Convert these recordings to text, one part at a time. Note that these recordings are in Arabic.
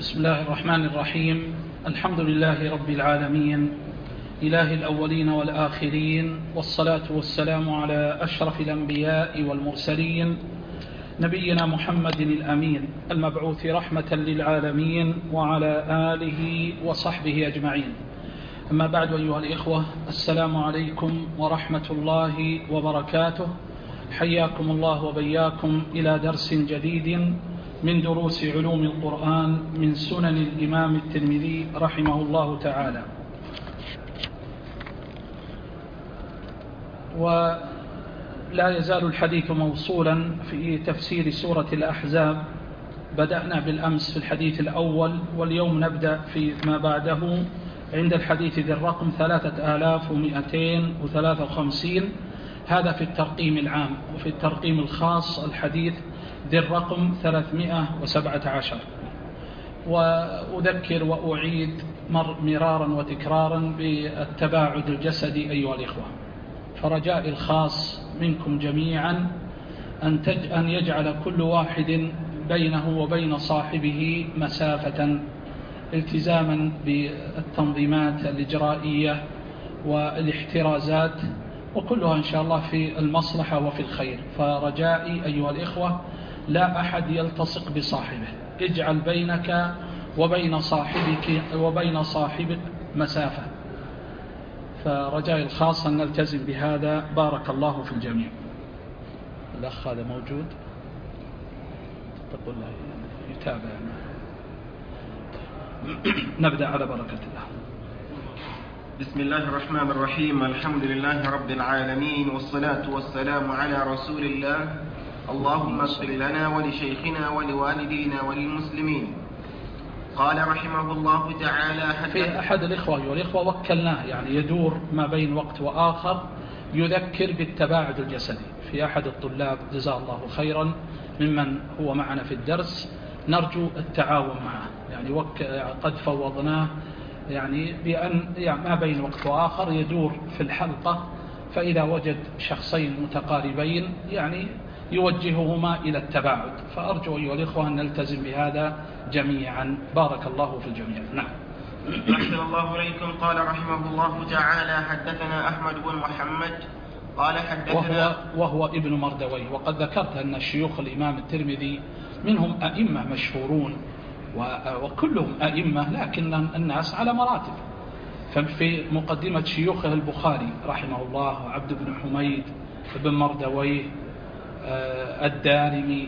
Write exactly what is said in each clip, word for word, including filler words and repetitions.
بسم الله الرحمن الرحيم. الحمد لله رب العالمين، إله الأولين والآخرين، والصلاة والسلام على أشرف الأنبياء والمرسلين، نبينا محمد الأمين المبعوث رحمة للعالمين، وعلى آله وصحبه أجمعين. أما بعد، أيها الإخوة، السلام عليكم ورحمة الله وبركاته. حياكم الله وبياكم إلى درس جديد من دروس علوم القرآن من سنن الإمام الترمذي رحمه الله تعالى. ولا يزال الحديث موصولا في تفسير سورة الأحزاب. بدأنا بالأمس في الحديث الأول، واليوم نبدأ في ما بعده عند الحديث ذي الرقم ثلاثة آلاف ومئتين وثلاثة وخمسين. هذا في الترقيم العام، وفي الترقيم الخاص الحديث ذي الرقم ثلاثمائة وسبعة عشر. وأذكر وأعيد مرارا وتكرارا بالتباعد الجسدي أيها الإخوة، فرجاء الخاص منكم جميعا أن, تج... أن يجعل كل واحد بينه وبين صاحبه مسافة، التزاما بالتنظيمات الإجرائية والاحترازات، وكلها إن شاء الله في المصلحة وفي الخير. فرجائي أيها الإخوة، لا أحد يلتصق بصاحبه، اجعل بينك وبين صاحبك وبين صاحبك مسافة. فرجائي الخاص أن نلتزم بهذا. بارك الله في الجميع. الأخ هذا موجود، تقول له يتابع. نبدأ على بركة الله. بسم الله الرحمن الرحيم. الحمد لله رب العالمين، والصلاة والسلام على رسول الله. اللهم اغفر لنا ولشيخنا ولوالدينا وللمسلمين. قال رحمه الله تعالى: في أحد الإخوة والإخوة وكلناه، يعني يدور ما بين وقت وآخر يذكر بالتباعد الجسدي. في أحد الطلاب جزاه الله خيرا ممن هو معنا في الدرس، نرجو التعاون معه، يعني وك قد فوضناه يعني بأن يعني ما بين وقت وآخر يدور في الحلقة، فإذا وجد شخصين متقاربين يعني يوجههما إلى التباعد. فأرجو أيها الإخوة أن نلتزم بهذا جميعا. بارك الله في الجميع. نعم. أحسن الله إليكم. قال رحمه الله تعالى: حدثنا أحمد بن محمد قال حدثنا وهو, وهو ابن مردويه. وقد ذكرت أن شيوخ الإمام الترمذي منهم أئمة مشهورون وكلهم أئمة، لكن الناس على مراتب. ففي مقدمة شيوخه البخاري رحمه الله عبد بن حميد بن مردويه، الدارمي،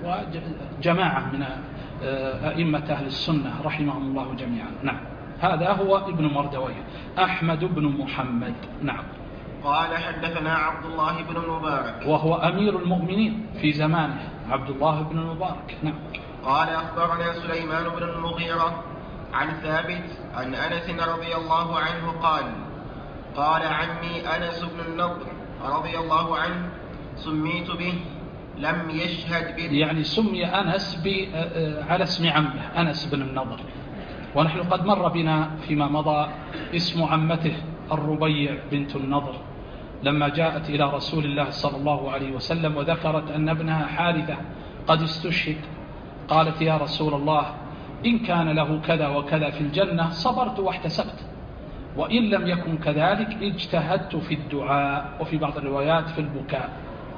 وجماعة من أئمة أهل السنة رحمهم الله جميعا. نعم. هذا هو ابن مردويه أحمد بن محمد. نعم. قال حدثنا عبد الله بن المبارك، وهو أمير المؤمنين في زمانه، عبد الله بن المبارك. نعم. قال أخبرنا سليمان بن المغيرة عن ثابت عن أنس رضي الله عنه قال: قال عمي أنس بن النضر رضي الله عنه: سميت به لم يشهد به. يعني سمي أنس على اسم عمه أنس بن النضر، ونحن قد مر بنا فيما مضى اسم عمته الربيع بنت النضر لما جاءت إلى رسول الله صلى الله عليه وسلم وذكرت أن ابنها حارثة قد استشهد. قالت: يا رسول الله، إن كان له كذا وكذا في الجنة صبرت واحتسبت، وإن لم يكن كذلك اجتهدت في الدعاء، وفي بعض الروايات في البكاء.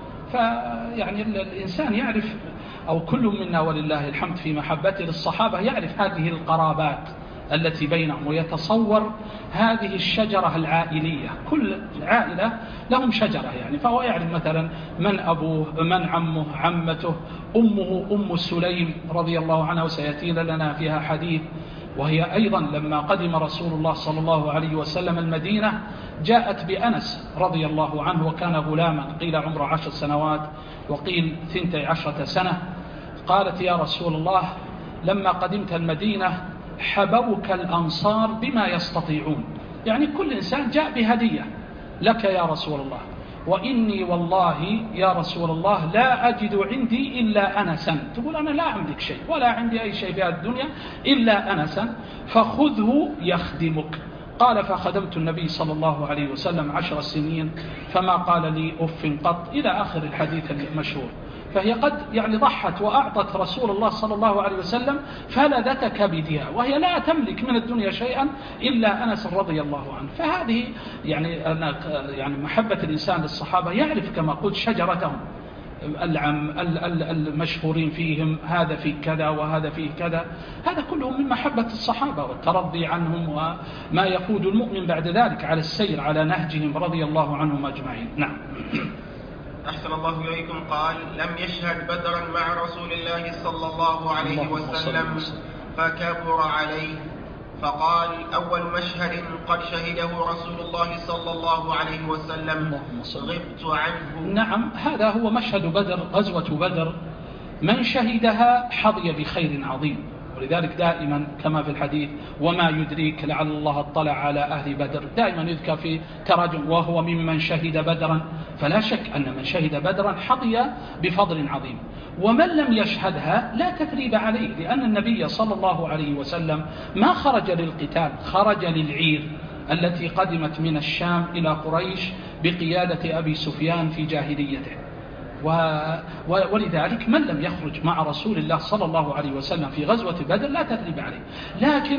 فيعني الإنسان يعرف، أو كل منا ولله الحمد في محبته للصحابة يعرف هذه القرابات التي بينهم، ويتصور هذه الشجرة العائلية. كل عائلة لهم شجرة، يعني فهو يعرف مثلا من أبوه، من عمه، عمته، أمه أم سليم رضي الله عنها، وسيأتينا لنا فيها حديث. وهي أيضا لما قدم رسول الله صلى الله عليه وسلم المدينة جاءت بأنس رضي الله عنه، وكان غلاما، قيل عمره عشر سنوات وقيل ثنتي عشرة سنة. قالت: يا رسول الله، لما قدمت المدينة حبوك الأنصار بما يستطيعون، يعني كل إنسان جاء بهدية لك يا رسول الله، وإني والله يا رسول الله لا أجد عندي إلا أنسا. تقول: أنا لا عندك شيء ولا عندي أي شيء في الدنيا إلا أنسا، فخذه يخدمك. قال: فخدمت النبي صلى الله عليه وسلم عشر سنين فما قال لي أف قط، إلى آخر الحديث المشهور. فهي قد يعني ضحت وأعطت رسول الله صلى الله عليه وسلم فلذة كبدها، وهي لا تملك من الدنيا شيئا إلا أنس رضي الله عنه. فهذه يعني يعني محبة الإنسان للصحابة، يعرف كما قلت شجرتهم العم المشهورين فيهم، هذا في كذا وهذا فيه كذا، هذا كله من محبة الصحابة والترضي عنهم وما يقود المؤمن بعد ذلك على السير على نهجهم رضي الله عنهم أجمعين. نعم. أحسن الله إليكم. قال: لم يشهد بدرا مع رسول الله صلى الله عليه وسلم فكبر عليه، فقال: أول مشهد قد شهده رسول الله صلى الله عليه وسلم غبت عنه. نعم، هذا هو مشهد بدر، غزوة بدر، من شهدها حظي بخير عظيم. ولذلك دائما كما في الحديث: وما يدريك لعل الله اطلع على أهل بدر، دائما يذكر في تراجم وهو ممن شهد بدرا. فلا شك أن من شهد بدرا حظي بفضل عظيم. ومن لم يشهدها لا تثريب عليه، لأن النبي صلى الله عليه وسلم ما خرج للقتال، خرج للعير التي قدمت من الشام إلى قريش بقيادة أبي سفيان في جاهليته. ولذلك من لم يخرج مع رسول الله صلى الله عليه وسلم في غزوة بدر لا تثريب عليه. لكن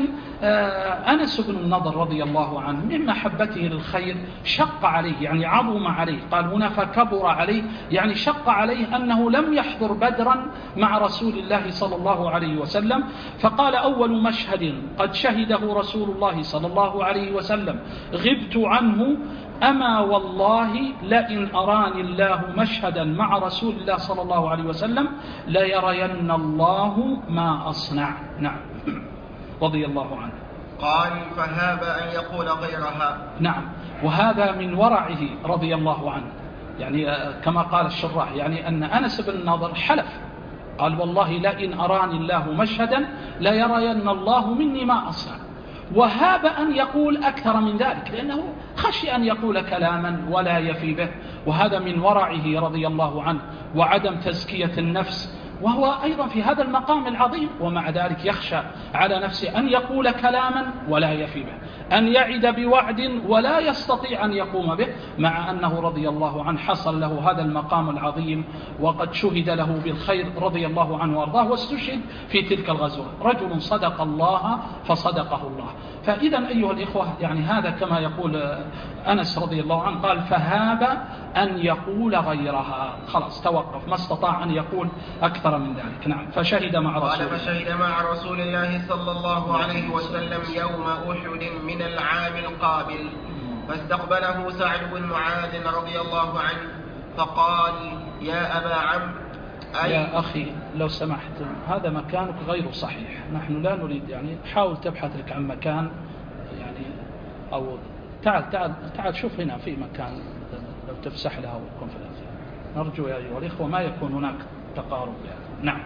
أنس بن النضر رضي الله عنه من محبته للخير شق عليه، يعني عظم عليه، قال هنا فكبر عليه، يعني شق عليه أنه لم يحضر بدرا مع رسول الله صلى الله عليه وسلم. فقال: أول مشهد قد شهده رسول الله صلى الله عليه وسلم غبت عنه، أما والله لئن أراني الله مشهدا مع رسول الله صلى الله عليه وسلم ليرين الله ما أصنع. نعم، رضي الله عنه. قال: فهاب أن يقول غيرها. نعم، وهذا من ورعه رضي الله عنه، يعني كما قال الشراح، يعني أن أنس بن النضر حلف، قال: والله لئن أراني الله مشهدا ليرين الله مني ما أصنع. وهاب أن يقول أكثر من ذلك، لأنه خشي أن يقول كلاما ولا يفي به، وهذا من ورعه رضي الله عنه وعدم تزكية النفس، وهو أيضا في هذا المقام العظيم، ومع ذلك يخشى على نفسه أن يقول كلاما ولا يفي به، أن يعد بوعد ولا يستطيع أن يقوم به، مع أنه رضي الله عنه حصل له هذا المقام العظيم وقد شهد له بالخير رضي الله عنه وارضاه، واستشهد في تلك الغزوة. رجل صدق الله فصدقه الله. فإذا أيها الإخوة، يعني هذا كما يقول أنس رضي الله عنه، قال: فهاب أن يقول غيرها، خلاص توقف، ما استطاع أن يقول أكثر من ذلك. نعم، فشهد مع رسول قال: فشهد مع رسول الله صلى الله عليه وسلم يوم أحد من العام القابل، فاستقبله سعد بن معاذ رضي الله عنه فقال: يا أبا عمرو يا أخي لو سمحت، هذا مكانك غير صحيح، نحن لا نريد، يعني حاول تبحث لك عن مكان، يعني أو تعال تعال تعال شوف هنا في مكان لو تفسح لها ويكون في الأخير. نرجو يا أيها الإخوة ما يكون هناك تقارب يعني. نعم.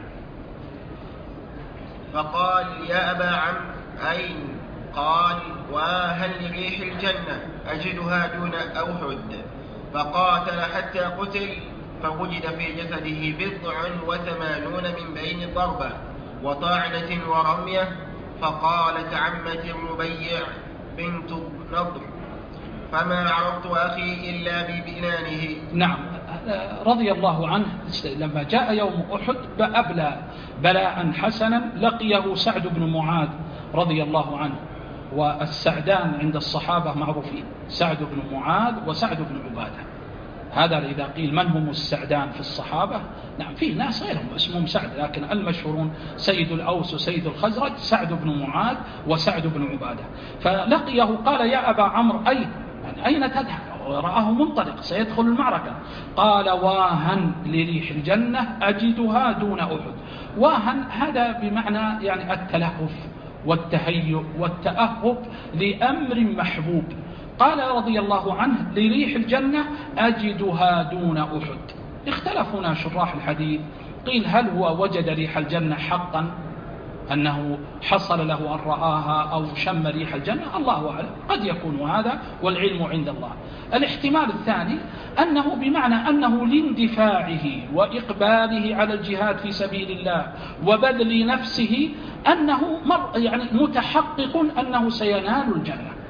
فقال: يا أبا عمرو أين؟ قال: وهل لريح الجنة أجدها دون أحد. فقاتل حتى قتل، فوجد في جسده بضع وثمانون من بين ضربة وطعنة ورمية. فقالت عمتي الربيع بنت نضر: فما عرفت أخي إلا ببنانه. نعم، رضي الله عنه لما جاء يوم أحد أبلى بلاء حسنا، لقيه سعد بن معاذ رضي الله عنه، والسعدان عند الصحابة معروفين، سعد بن معاذ وسعد بن عبادة. هذا إذا قيل من هم السعدان في الصحابة، نعم في ناس غيرهم اسمهم سعد، لكن المشهورون سيد الأوس وسيد الخزرج سعد بن معاذ وسعد بن عبادة. فلقيه قال: يا أبا عمرو أين؟ يعني أين تذهب؟ ورآه منطلق سيدخل المعركة. قال: واهن لريح الجنة أجدها دون أحد. واهن هذا بمعنى يعني التلهف والتهيؤ والتأهب لأمر محبوب. قال رضي الله عنه: لريح الجنة أجدها دون أحد. اختلف هنا شراح الحديث، قيل هل هو وجد ريح الجنة حقا، أنه حصل له أن رآها أو شم ريح الجنة، الله أعلم، قد يكون هذا والعلم عند الله. الاحتمال الثاني أنه بمعنى أنه لاندفاعه وإقباله على الجهاد في سبيل الله وبذل نفسه أنه مر يعني متحقق أنه سينال الجنة،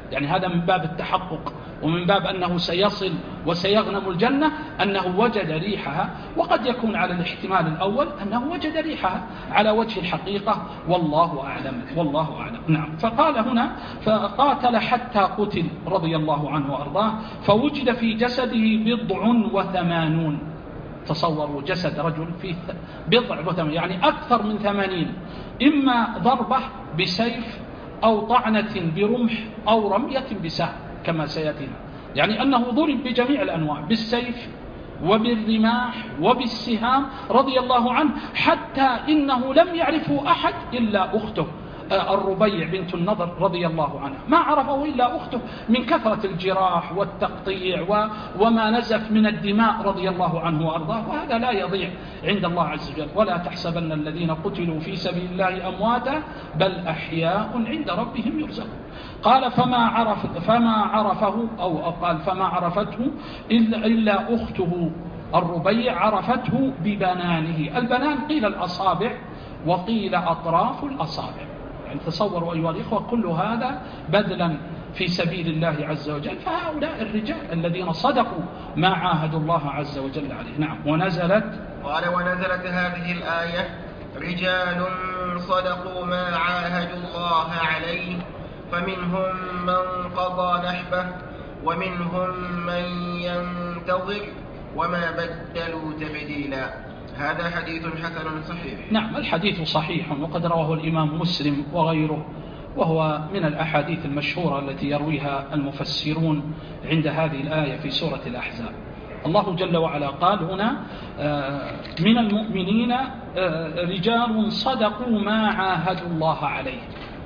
يعني هذا من باب التحقق ومن باب أنه سيصل وسيغنم الجنة أنه وجد ريحها، وقد يكون على الاحتمال الأول أنه وجد ريحها على وجه الحقيقة، والله أعلم والله أعلم. نعم. فقال هنا فقاتل حتى قتل رضي الله عنه وأرضاه، فوجد في جسده بضع وثمانون. تصوروا جسد رجل فيه بضع وثمانين، يعني أكثر من ثمانين، إما ضربة بسيف أو طعنة برمح أو رمية بسهم كما سيأتينا، يعني أنه ضرب بجميع الأنواع، بالسيف وبالرماح وبالسهام رضي الله عنه، حتى إنه لم يعرفه أحد إلا أخته الربيع بنت النضر رضي الله عنها، ما عرفه إلا أخته من كثرة الجراح والتقطيع وما نزف من الدماء رضي الله عنه وأرضاه. وهذا لا يضيع عند الله عز وجل، ولا تحسبن الذين قتلوا في سبيل الله أمواتا بل أحياء عند ربهم يرزقون. قال فما عرف فما عرفه أو قال فما عرفته إلا, إلا أخته الربيع، عرفته ببنانه. البنان قيل الأصابع وقيل أطراف الأصابع. يعني تصوروا أيها الإخوة كل هذا بذلا في سبيل الله عز وجل. فهؤلاء الرجال الذين صدقوا ما عاهدوا الله عز وجل عليه. نعم. ونزلت قال ونزلت هذه الآية رجال صدقوا ما عاهدوا الله عليه فمنهم من قضى نحبه ومنهم من ينتظر وما بدلوا تبديلا. هذا حديث حسن صحيح. نعم. الحديث صحيح، وقد رواه الإمام مسلم وغيره، وهو من الأحاديث المشهورة التي يرويها المفسرون عند هذه الآية في سورة الأحزاب. الله جل وعلا قال هنا من المؤمنين رجال صدقوا ما عاهدوا الله عليه.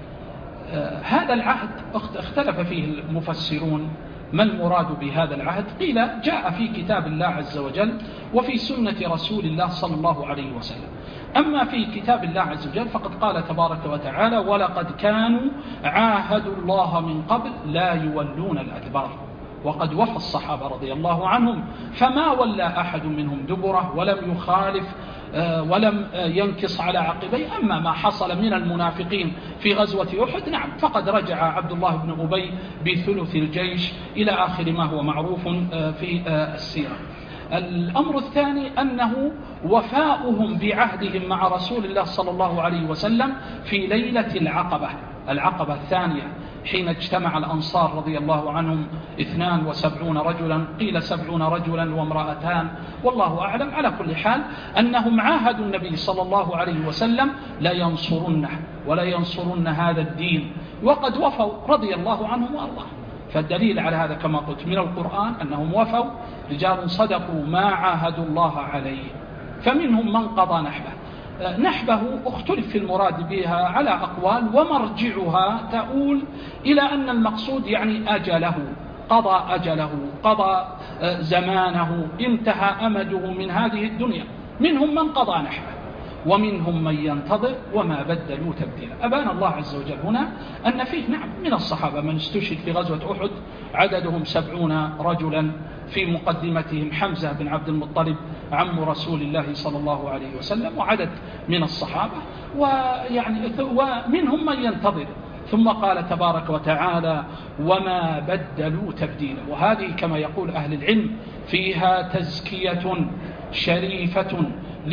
هذا العهد اختلف فيه المفسرون ما المراد بهذا العهد. قيل جاء في كتاب الله عز وجل وفي سنة رسول الله صلى الله عليه وسلم. أما في كتاب الله عز وجل فقد قال تبارك وتعالى ولقد كانوا عاهدوا الله من قبل لا يولون الأدبار. وقد وفى الصحابة رضي الله عنهم فما ولى أحد منهم دبره ولم يخالف ولم ينكص على عقبيه. أما ما حصل من المنافقين في غزوة أحد نعم فقد رجع عبد الله بن أبي بثلث الجيش إلى آخر ما هو معروف في السيرة. الأمر الثاني أنه وفاؤهم بعهدهم مع رسول الله صلى الله عليه وسلم في ليلة العقبة العقبة الثانية حين اجتمع الأنصار رضي الله عنهم اثنان وسبعون رجلا، قيل سبعون رجلا وامرأتان والله أعلم. على كل حال أنهم عاهدوا النبي صلى الله عليه وسلم لا ينصرنه ولا ينصرن هذا الدين، وقد وفوا رضي الله عنهم وأرضاه. فالدليل على هذا كما قلت من القرآن أنهم وفوا رجال صدقوا ما عاهدوا الله عليه. فمنهم من قضى نحبه. نحبه اختلف في المراد بها على أقوال، ومرجعها تؤول إلى أن المقصود يعني أجله، قضى أجله، قضى زمانه، انتهى أمده من هذه الدنيا. منهم من قضى نحبه ومنهم من ينتظر وما بدلوا تبديلا. أبان الله عز وجل هنا أن فيه نعم من الصحابة من استشهد في غزوة أحد عددهم سبعون رجلا، في مقدمتهم حمزة بن عبد المطلب عم رسول الله صلى الله عليه وسلم وعدد من الصحابة، ويعني ومنهم من ينتظر. ثم قال تبارك وتعالى وما بدلوا تبديلا. وهذه كما يقول أهل العلم فيها تزكية شريفة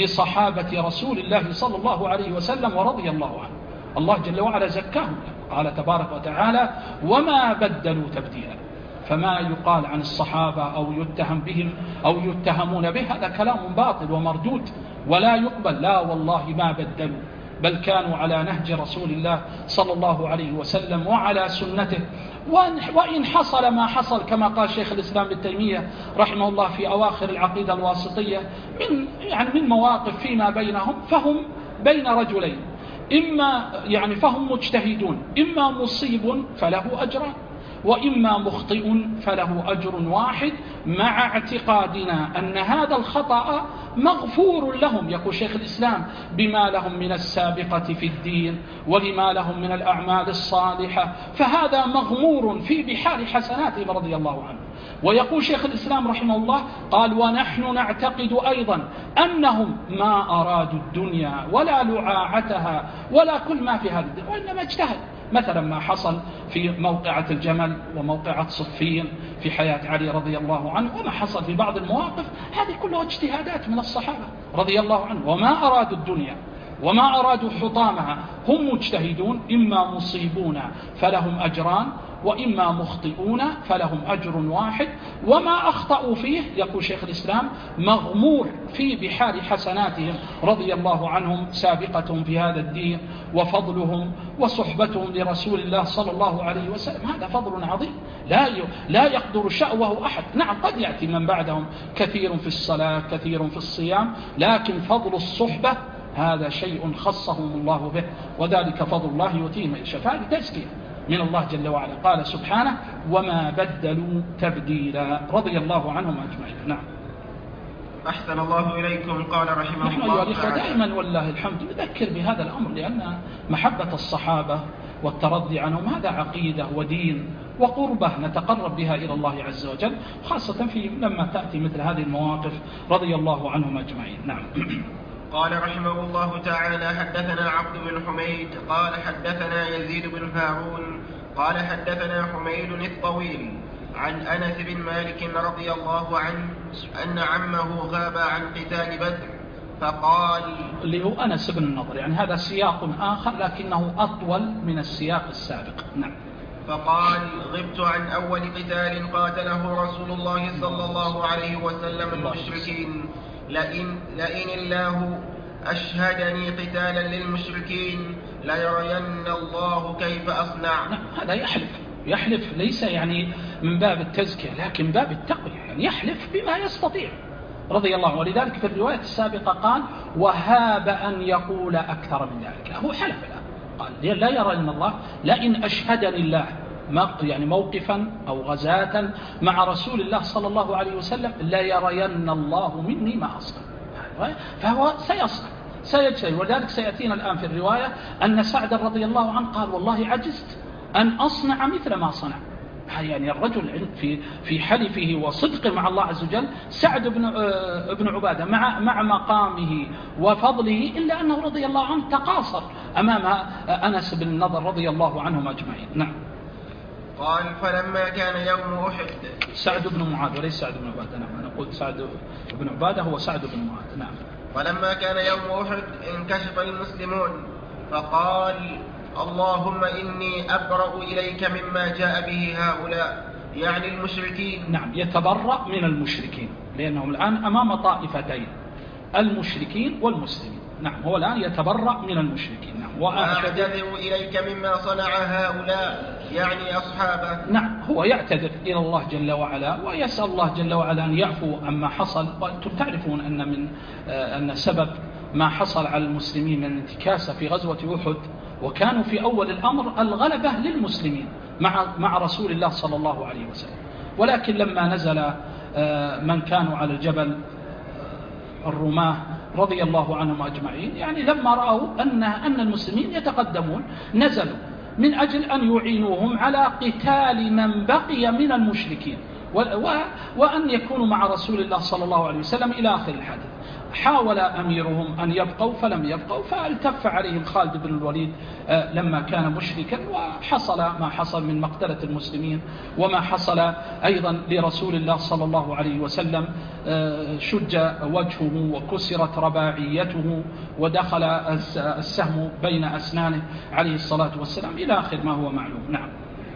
لصحابة رسول الله صلى الله عليه وسلم ورضي الله عنه. الله جل وعلا زكاهم، قال تبارك وتعالى وما بدلوا تبديلا. فما يقال عن الصحابة أو يتهم بهم أو يتهمون به هذا كلام باطل ومردود ولا يقبل. لا والله ما بدلوا، بل كانوا على نهج رسول الله صلى الله عليه وسلم وعلى سنته. وإن حصل ما حصل كما قال شيخ الإسلام ابن تيمية رحمه الله في أواخر العقيدة الواسطية من يعني من مواقف فيما بينهم، فهم بين رجلين، إما يعني فهم مجتهدون، إما مصيب فله أجران وإما مخطئ فله أجر واحد، مع اعتقادنا أن هذا الخطأ مغفور لهم، يقول شيخ الإسلام، بما لهم من السابقة في الدين ولما لهم من الأعمال الصالحة، فهذا مغمور في بحار حسناتهم رضي الله عنه. ويقول شيخ الإسلام رحمه الله قال ونحن نعتقد أيضا أنهم ما أرادوا الدنيا ولا لعاعتها ولا كل ما في هذا الدين، وإنما اجتهد مثلا ما حصل في موقعة الجمل وموقعة صفين في حياة علي رضي الله عنه، وما حصل في بعض المواقف، هذه كلها اجتهادات من الصحابة رضي الله عنه، وما أرادوا الدنيا وما أرادوا حطامها، هم مجتهدون، إما مصيبون فلهم أجران وإما مخطئون فلهم أجر واحد، وما أخطأوا فيه يقول شيخ الإسلام مغمور في بحار حسناتهم رضي الله عنهم سابقتهم في هذا الدين وفضلهم وصحبتهم لرسول الله صلى الله عليه وسلم، هذا فضل عظيم لا لا يقدر شأوه أحد. نعم قد يأتي من بعدهم كثير في الصلاة كثير في الصيام، لكن فضل الصحبة هذا شيء خصهم الله به، وذلك فضل الله يؤتيه من يشاء، فهذه تزكية من الله جل وعلا. قال سبحانه وما بدلوا تبديلا رضي الله عنهم أجمعين. نعم. أحسن الله إليكم. قال رحمه نحن الله أيها الإخوة دائما والله الحمد نذكر بهذا الأمر، لأن محبة الصحابة والترضي عنهم هذا عقيدة ودين وقربة نتقرب بها إلى الله عز وجل، خاصة في لما تأتي مثل هذه المواقف رضي الله عنهم أجمعين. نعم. قال رحمه الله تعالى حدثنا عبد بن حميد قال حدثنا يزيد بن هارون قال حدثنا حميد الطويل عن أنس بن مالك رضي الله عنه أن عمه غاب عن قتال بدر فقال، اللي هو أنس بن النضر، يعني هذا سياق آخر لكنه أطول من السياق السابق. نعم. فقال غبت عن أول قتال قاتله رسول الله صلى الله عليه وسلم المشركين، لئن, لئن الله أشهدني قتالا للمشركين ليرين الله كيف أصنع. نعم هذا يحلف يحلف ليس يعني من باب التزكية لكن باب التقوى، يعني يحلف بما يستطيع رضي الله عنه. ولذلك في الرواية السابقة قال وهاب أن يقول أكثر من ذلك، هو حلف الآن قال لا يرين الله لئن أشهدني الله يعني موقفا أو غزاة مع رسول الله صلى الله عليه وسلم لا يرين الله مني ما أصنع، فهو سيصنع سيجتهد. ولذلك سيأتينا الآن في الرواية أن سعد رضي الله عنه قال والله عجزت أن أصنع مثل ما صنع، يعني الرجل في في حلفه وصدقه مع الله عز وجل سعد بن ابن عبادة مع مع مقامه وفضله، إلا أنه رضي الله عنه تقاصر أمام أنس بن النضر رضي الله عنهم أجمعين. نعم. قال فلما كان يوم أحد، سعد بن معاذ وليس سعد بن عبادة، نعم أنا قلت سعد بن عبادة هو سعد بن معاذ. نعم. فلما كان يوم أحد انكشف المسلمون فقال اللهم إني أبرأ إليك مما جاء به هؤلاء، يعني المشركين. نعم يتبرأ من المشركين لأنهم الآن أمام طائفتين المشركين والمسلمين. نعم هو الآن يتبرأ من المشركين. نعم. وأعتذر إليك مما صنع هؤلاء يعني أصحابه. نعم هو يعتذر إلى الله جل وعلا ويسأل الله جل وعلا أن يعفو عما حصل. وأنتم تعرفون أن من أن سبب ما حصل على المسلمين من انتكاسة في غزوة أحد، وكانوا في أول الأمر الغلبة للمسلمين مع مع رسول الله صلى الله عليه وسلم، ولكن لما نزل من كانوا على الجبل الرماة رضي الله عنهم أجمعين، يعني لما رأوا أن أن المسلمين يتقدمون نزلوا من أجل أن يعينوهم على قتال من بقي من المشركين وأن يكونوا مع رسول الله صلى الله عليه وسلم إلى آخر الحدث. حاول أميرهم أن يبقوا فلم يبقوا، فالتف عليهم خالد بن الوليد لما كان مشركا، وحصل ما حصل من مقتلة المسلمين وما حصل أيضا لرسول الله صلى الله عليه وسلم، شج وجهه وكسرت رباعيته ودخل السهم بين أسنانه عليه الصلاة والسلام إلى آخر ما هو معلوم. نعم.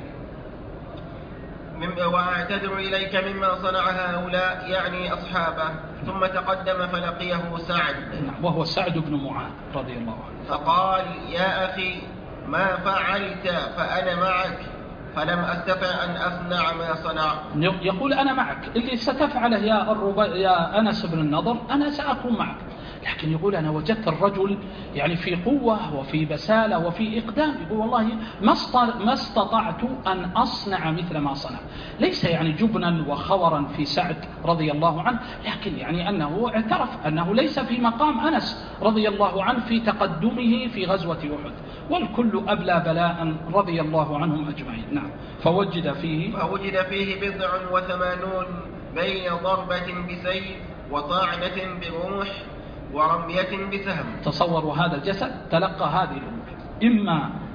وأعتذر إليك مما صنع هؤلاء يعني أصحابه. ثم تقدم فلقيه سعد وهو سعد بن معاذ رضي الله عنه فقال يا أخي ما فعلت فأنا معك، فلم أستطع أن أصنع ما صنع. يقول أنا معك، اللي ستفعله يا, يا أنس بن النضر أنا سأكون معك، لكن يقول أنا وجدت الرجل يعني في قوة وفي بسالة وفي إقدام، يقول والله ما استطعت أن أصنع مثل ما صنع. ليس يعني جبنا وخورا في سعد رضي الله عنه، لكن يعني أنه اعترف أنه ليس في مقام أنس رضي الله عنه في تقدمه في غزوة أحد، والكل أبلى بلاء رضي الله عنهم أجمعين. نعم. فوجد فيه فوجد فيه بضع وثمانون بين ضربة بسيف وطعنة برمح ورمية بسهم. تصوروا هذا الجسد تلقى هذه الأمور، إما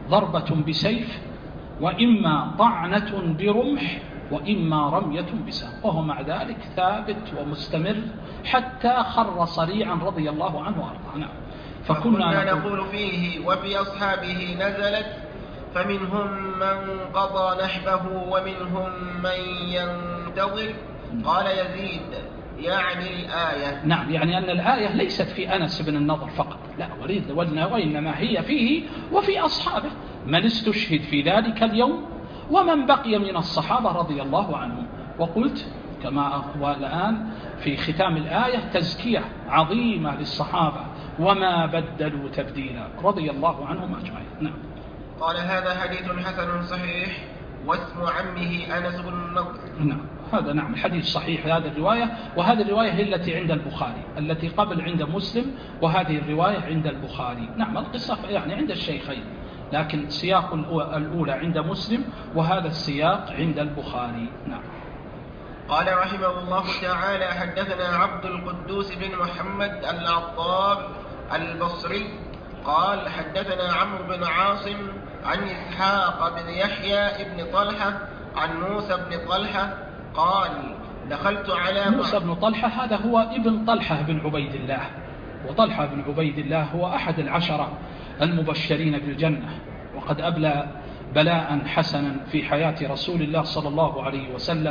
ضربة بسيف وإما طعنة برمح وإما رمية بسهم، وهو مع ذلك ثابت ومستمر حتى خر صريعا رضي الله عنه وأرضاه. نعم. فكنا نقول فيه وفي أصحابه نزلت فمنهم من قضى نحبه ومنهم من ينتظر. قال يزيد يعني الآية. نعم، يعني أن الآية ليست في أنس بن النضر فقط، لا، وإنما هي فيه وفي أصحابه من استشهد في ذلك اليوم ومن بقي من الصحابة رضي الله عنهم. وقلت كما هو الآن في ختام الآية تزكية عظيمة للصحابة وما بدلوا تبديلا رضي الله عنهم أجمعين. نعم. قال هذا حديث حسن صحيح واسم عمه أنس بن النضر. نعم، هذا نعم الحديث صحيح هذه الرواية، وهذه الرواية هي التي عند البخاري، التي قبل عند مسلم، وهذه الرواية عند البخاري. نعم، القصة يعني عند الشيخين، لكن سياق الأولى عند مسلم وهذا السياق عند البخاري. نعم. قال رحمه الله تعالى حدثنا عبد القدوس بن محمد العطار البصري قال حدثنا عمرو بن عاصم عن إسحاق بن يحيى بن طلحة عن موسى بن طلحة قال دخلت على موسى بن طلحة هذا هو ابن طلحة بن عبيد الله، وطلحة بن عبيد الله هو أحد العشرة المبشرين بالجنة، وقد أبلى بلاء حسنا في حياة رسول الله صلى الله عليه وسلم،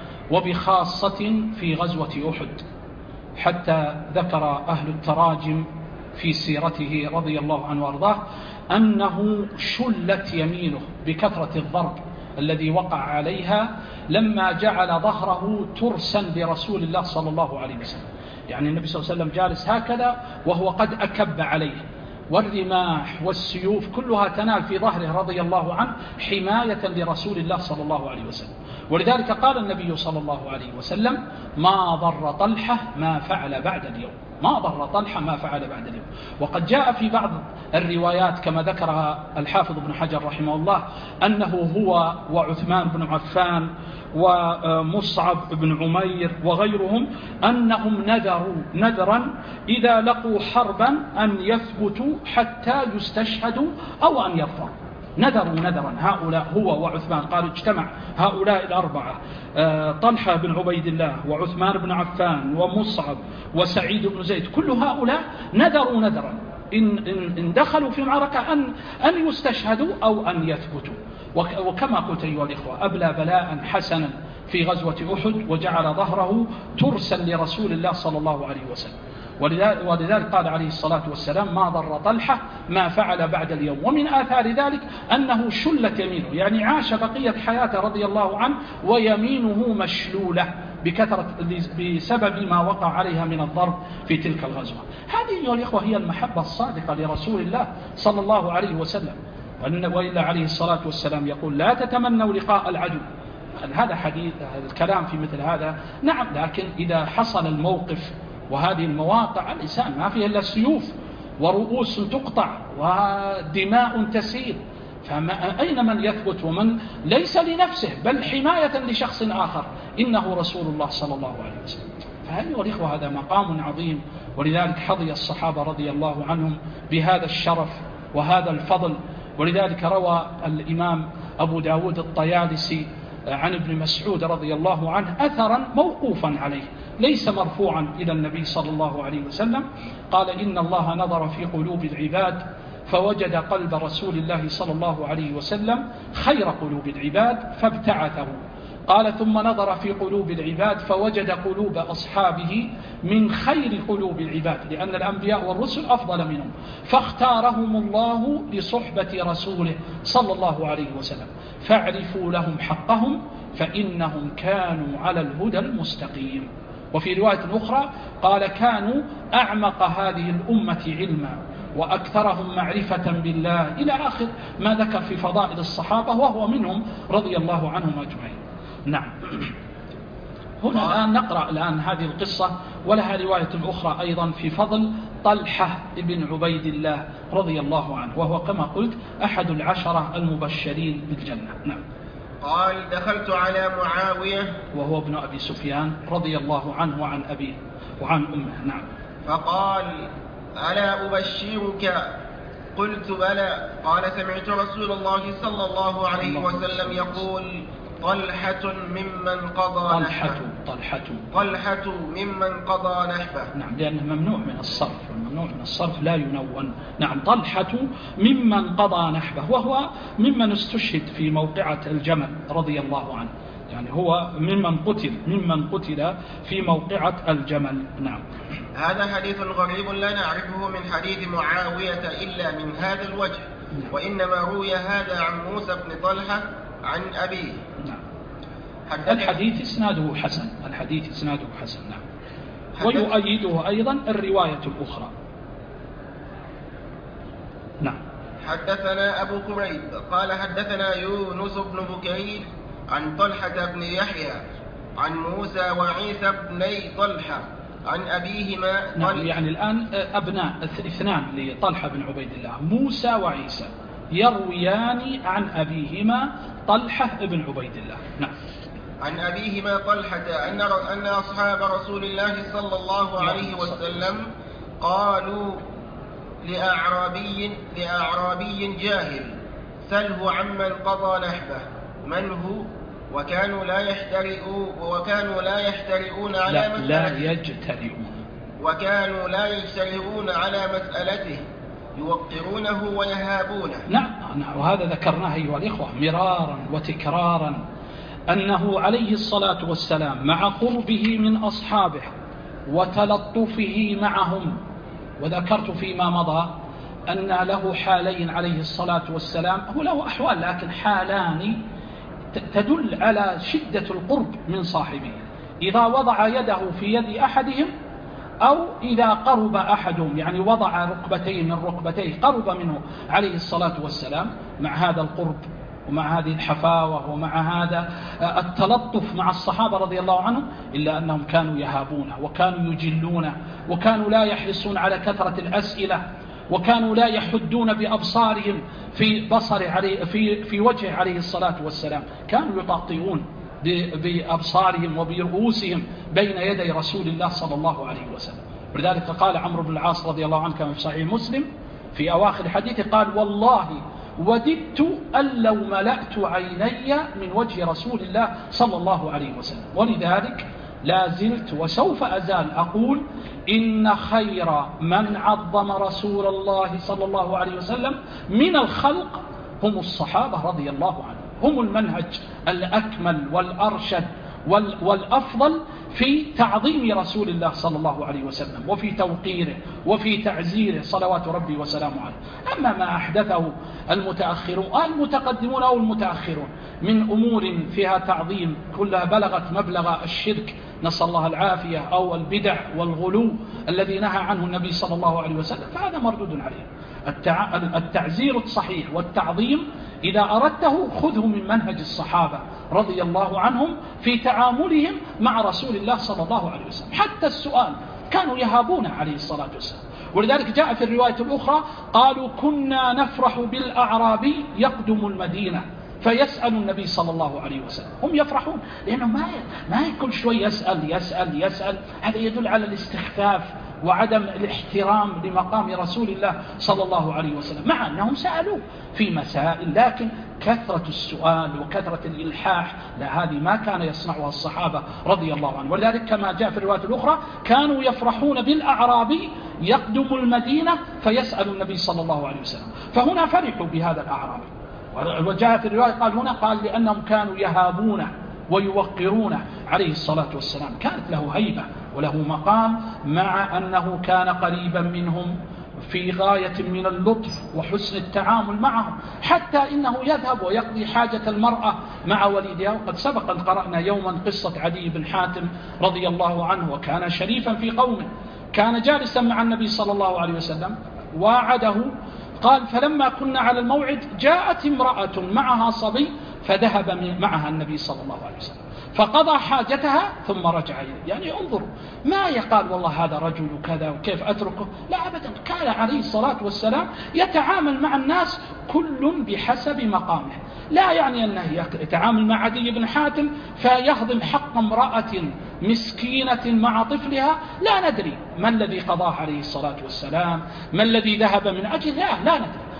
وبخاصة في غزوة أحد، حتى ذكر أهل التراجم في سيرته رضي الله عنه وارضاه أنه شلت يمينه بكثرة الضرب الذي وقع عليها لما جعل ظهره ترسا برسول الله صلى الله عليه وسلم. يعني النبي صلى الله عليه وسلم جالس هكذا وهو قد أكب عليه، والرماح والسيوف كلها تنال في ظهره رضي الله عنه حماية لرسول الله صلى الله عليه وسلم. ولذلك قال النبي صلى الله عليه وسلم ما ضر طلحة ما فعل بعد اليوم، ما ضر طلحة ما فعل بعد اليوم. وقد جاء في بعض الروايات كما ذكرها الحافظ ابن حجر رحمه الله أنه هو وعثمان بن عفان ومصعب بن عمير وغيرهم أنهم نذروا نذرا إذا لقوا حربا أن يثبتوا حتى يستشهدوا أو أن يظفروا، نذروا نذرا هؤلاء هو وعثمان، قالوا اجتمع هؤلاء الأربعة طلحة بن عبيد الله وعثمان بن عفان ومصعب وسعيد بن زيد، كل هؤلاء نذروا نذرا إن, إن دخلوا في معركة أن, أن يستشهدوا أو أن يثبتوا. وكما قلت أيها الإخوة أبلى بلاء حسنا في غزوة أحد وجعل ظهره ترسا لرسول الله صلى الله عليه وسلم، ولذلك قال عليه الصلاة والسلام ما ضر طلحة ما فعل بعد اليوم. ومن آثار ذلك أنه شلت يمينه، يعني عاش بقية حياته رضي الله عنه ويمينه مشلولة بكثرة بسبب ما وقع عليها من الضرب في تلك الغزوة. هذه أيها الإخوة هي المحبة الصادقة لرسول الله صلى الله عليه وسلم. وإلا عليه الصلاة والسلام يقول لا تتمنوا لقاء العدو. هذا حديث الكلام في مثل هذا نعم، لكن إذا حصل الموقف وهذه المواقع الإنسان ما فيها إلا سيوف ورؤوس تقطع ودماء تسيل، فأين من يثبت ومن ليس لنفسه بل حماية لشخص آخر إنه رسول الله صلى الله عليه وسلم. فهذه والإخوة هذا مقام عظيم، ولذلك حظي الصحابة رضي الله عنهم بهذا الشرف وهذا الفضل. ولذلك روى الإمام أبو داود الطيالسي عن ابن مسعود رضي الله عنه أثرا موقوفا عليه ليس مرفوعا إلى النبي صلى الله عليه وسلم، قال إن الله نظر في قلوب العباد فوجد قلب رسول الله صلى الله عليه وسلم خير قلوب العباد فابتعثه. قال ثم نظر في قلوب العباد فوجد قلوب أصحابه من خير قلوب العباد، لأن الأنبياء والرسل أفضل منهم، فاختارهم الله لصحبة رسوله صلى الله عليه وسلم، فاعرفوا لهم حقهم فإنهم كانوا على الهدى المستقيم. وفي رواية أخرى قال كانوا أعمق هذه الأمة علما وأكثرهم معرفة بالله، إلى آخر ما ذكر في فضائل الصحابة وهو منهم رضي الله عنهم أجمعين. نعم. هنا الآن نقرأ الآن هذه القصة ولها رواية أخرى أيضا في فضل طلحة بن عبيد الله رضي الله عنه، وهو كما قلت أحد العشرة المبشرين بالجنة. نعم. قال دخلت على معاوية وهو ابن أبي سفيان رضي الله عنه وعن أبيه وعن أمه. نعم. فقال ألا أبشرك قلت بلى. قال سمعت رسول الله صلى الله عليه وسلم يقول طلحة ممن قضى طلحة نحبه طلحة طلحة ممن قضى نحبه. نعم، لأنه ممنوع من الصرف، والممنوع من الصرف لا ينون. نعم، طلحة ممن قضى نحبه، وهو ممن استشهد في موقعة الجمل رضي الله عنه، يعني هو ممن قتل ممن قتل في موقعة الجمل. نعم. هذا حديث غريب لا نعرفه من حديث معاوية إلا من هذا الوجه. نعم. وإنما روي هذا عن موسى بن طلحة عن أبيه. نعم. الحديث إسناده حسن الحديث إسناده حسن. نعم. ويؤيده أيضا الرواية الأخرى. نعم. حدثنا أبو كريب قال حدثنا يونس بن بكير عن طلحة بن يحيى عن موسى وعيسى بني طلحة عن أبيهما. نعم، يعني الآن أبناء اثنان لطلحة بن عبيد الله، موسى وعيسى، يرويان عن أبيهما طلحة بن عبيد الله. نعم. عن أبيهما طلحة أن أن أصحاب رسول الله صلى الله عليه وسلم قالوا لأعرابي لأعرابي جاهل سله عمن قضى نحبه من هو، وكانوا لا يحترئون وكانوا لا يحترئون على لا, مسألته لا يجترئون وكانوا لا يجترئون على مسألته يوقرونه ويهابونه. نعم. وهذا ذكرناه أيها الإخوة مرارا وتكرارا، أنه عليه الصلاة والسلام مع قربه من أصحابه وتلطفه معهم، وذكرت فيما مضى أن له حالين عليه الصلاة والسلام، هو له أحوال لكن حالان تدل على شدة القرب من صاحبه، إذا وضع يده في يد أحدهم أو إذا قرب أحدهم، يعني وضع ركبتيه من ركبتيه قرب منه عليه الصلاة والسلام، مع هذا القرب ومع هذه الحفاوة ومع هذا التلطف مع الصحابة رضي الله عنهم، إلا أنهم كانوا يهابونه وكانوا يجلونه وكانوا لا يحرصون على كثرة الأسئلة، وكانوا لا يحدون بأبصارهم في بصر عليه في في وجه عليه الصلاة والسلام، كانوا يطاطئون بأبصارهم وبرؤوسهم بين يدي رسول الله صلى الله عليه وسلم. ولذلك قال عمرو بن العاص رضي الله عنه كما في صحيح مسلم في أواخر حديثه قال والله وددت أن لو ملأت عيني من وجه رسول الله صلى الله عليه وسلم. ولذلك لا زلت وسوف أزال أقول إن خير من عظم رسول الله صلى الله عليه وسلم من الخلق هم الصحابة رضي الله عنهم، هم المنهج الأكمل والأرشد والأفضل في تعظيم رسول الله صلى الله عليه وسلم وفي توقيره وفي تعزيره صلوات ربي وسلامه عليه. أما ما أحدثه المتأخرون المتقدمون أو المتأخرون من أمور فيها تعظيم كلها بلغت مبلغ الشرك نسأل الله العافية أو البدع والغلو الذي نهى عنه النبي صلى الله عليه وسلم، فهذا مردود عليه. التعزير الصحيح والتعظيم إذا أردته خذه من منهج الصحابة رضي الله عنهم في تعاملهم مع رسول الله صلى الله عليه وسلم. حتى السؤال كانوا يهابون عليه الصلاة والسلام، ولذلك جاء في الرواية الأخرى قالوا كنا نفرح بالأعرابي يقدم المدينة فيسأل النبي صلى الله عليه وسلم. هم يفرحون لأنه ما ما كل شوي يسأل يسأل يسأل، هذا يدل على الاستخفاف وعدم الاحترام لمقام رسول الله صلى الله عليه وسلم، مع أنهم سألوا في مسائل، لكن كثرة السؤال وكثرة الإلحاح لا، هذه ما كان يصنعها الصحابة رضي الله عنهم. ولذلك كما جاء في الرواية الأخرى كانوا يفرحون بالأعرابي يقدم المدينة فيسأل النبي صلى الله عليه وسلم، فهنا فرحوا بهذا الأعرابي. وجاء في الرواية قال هنا قال لأنهم كانوا يهابونه ويوقرونه عليه الصلاة والسلام، كانت له هيبة وله مقام، مع أنه كان قريبا منهم في غاية من اللطف وحسن التعامل معهم، حتى إنه يذهب ويقضي حاجة المرأة مع وليدها. وقد سبق أن قرأنا يوما قصة عدي بن حاتم رضي الله عنه، وكان شريفا في قومه، كان جالسا مع النبي صلى الله عليه وسلم واعده، قال فلما كنا على الموعد جاءت امرأة معها صبي فذهب معها النبي صلى الله عليه وسلم فقضى حاجتها ثم رجع إليه. يعني انظروا، ما يقال والله هذا رجل كذا وكيف أتركه، لا أبدا، كان عليه الصلاة والسلام يتعامل مع الناس كل بحسب مقامه. لا يعني أنه يتعامل مع عدي بن حاتم فيهضم حق امرأة مسكينة مع طفلها، لا ندري ما الذي قضاه عليه الصلاة والسلام، ما الذي ذهب من أجل، لا, لا ندري،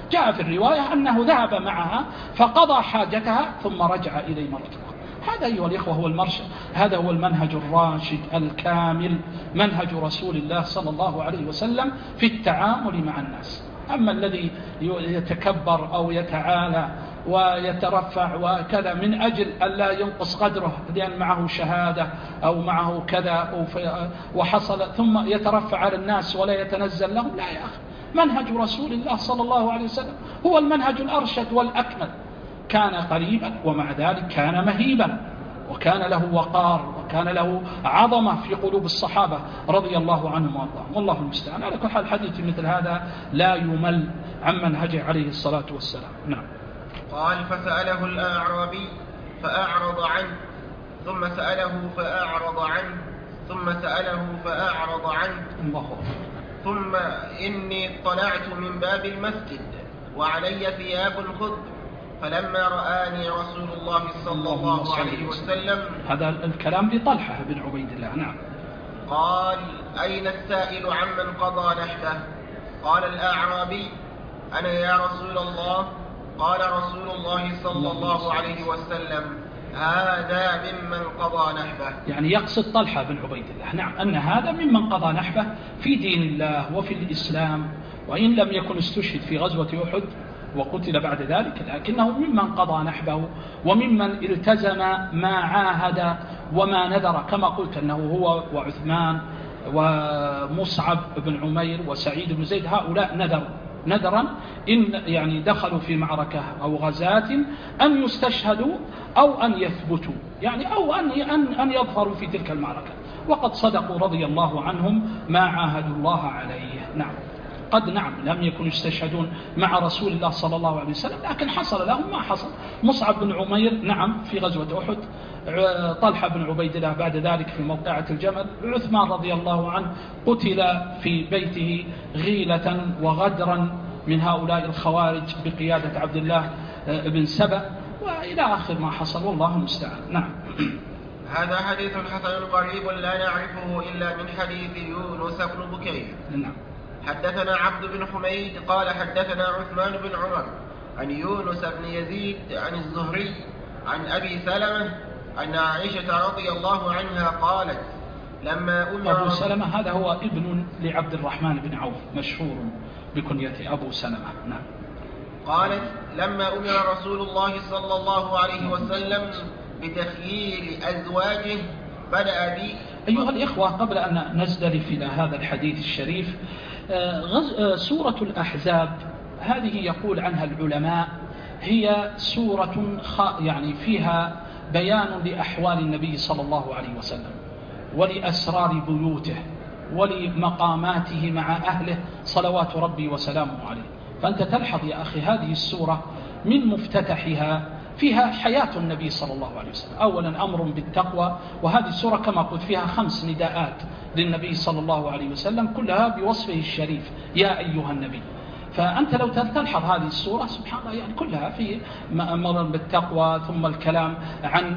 جاء في الرواية أنه ذهب معها فقضى حاجتها ثم رجع إليه مرة أخرى. هذا أيها الإخوة هو المرشد، هذا هو المنهج الراشد الكامل، منهج رسول الله صلى الله عليه وسلم في التعامل مع الناس. أما الذي يتكبر أو يتعالى ويترفع وكذا من أجل ألا ينقص قدره لأن معه شهادة أو معه كذا وحصل ثم يترفع على الناس ولا يتنزل لهم، لا يا أخي، منهج رسول الله صلى الله عليه وسلم هو المنهج الأرشد والأكمل. كان قريبا ومع ذلك كان مهيبا وكان له وقار وكان له عظمة في قلوب الصحابة رضي الله عنهم وارضاهم، والله المستعان. على كل حال الحديث مثل هذا لا يمل عن منهجه عليه الصلاة والسلام. نعم. قال فسأله الأعرابي فأعرض عنه ثم سأله فأعرض عنه ثم سأله فأعرض عنه الله ثم إني اطلعت من باب المسجد وعلي ثياب خضر فلما رآني رسول الله صلى الله عليه وسلم. هذا الكلام لطلحة بن عبيد الله. نعم. قال أين السائل عمن قضى نحبه؟ قال الأعرابي أنا يا رسول الله. قال رسول الله صلى الله عليه وسلم هذا ممن قضى نحبه. يعني يقصد طلحة بن عبيد الله، نعم، أن هذا ممن قضى نحبه في دين الله وفي الإسلام، وإن لم يكن استشهد في غزوة أحد وقتل بعد ذلك، لكنه ممن قضى نحبه وممن التزم ما عاهد وما نذر، كما قلت أنه هو وعثمان ومصعب بن عمير وسعيد بن زيد هؤلاء نذروا نذرا إن يعني دخلوا في معركة أو غزاة أن يستشهدوا أو أن يثبتوا، يعني أو أن أن يظهروا في تلك المعركة، وقد صدقوا رضي الله عنهم ما عاهدوا الله عليه. نعم. قد نعم لم يكونوا يستشهدون مع رسول الله صلى الله عليه وسلم، لكن حصل لهم ما حصل. مصعب بن عمير نعم في غزوة أحد، طلحة بن عبيد الله بعد ذلك في موقعة الجمل، عثمان رضي الله عنه قتل في بيته غيلة وغدرا من هؤلاء الخوارج بقيادة عبد الله بن سبأ، وإلى آخر ما حصل، والله المستعان. نعم. هذا حديث حسن قريب لا نعرفه إلا من حديث يونس بن بكير. نعم. حدثنا عبد بن حميد قال حدثنا عثمان بن عمر عن يونس بن يزيد عن الزهري عن أبي سلمة أن عائشة رضي الله عنها قالت لما أمر أبو سلمة هذا هو ابن لعبد الرحمن بن عوف مشهور بكنيته أبو سلمة. نعم. قالت لما أمر رسول الله صلى الله عليه وسلم بتخيير أزواجه بدأ بي. أيها الإخوة، قبل أن نزدلف إلى هذا الحديث الشريف، سورة الأحزاب هذه يقول عنها العلماء هي سورة يعني فيها بيان لأحوال النبي صلى الله عليه وسلم ولأسرار بيوته ولمقاماته مع أهله صلوات ربي وسلامه عليه. فأنت تلحظ يا أخي هذه السورة من مفتتحها فيها حياة النبي صلى الله عليه وسلم. أولا أمر بالتقوى، وهذه السورة كما قلت فيها خمس نداءات للنبي صلى الله عليه وسلم كلها بوصفه الشريف يا أيها النبي. فأنت لو تلحظ هذه السورة سبحان الله يعني كلها في أمر بالتقوى، ثم الكلام عن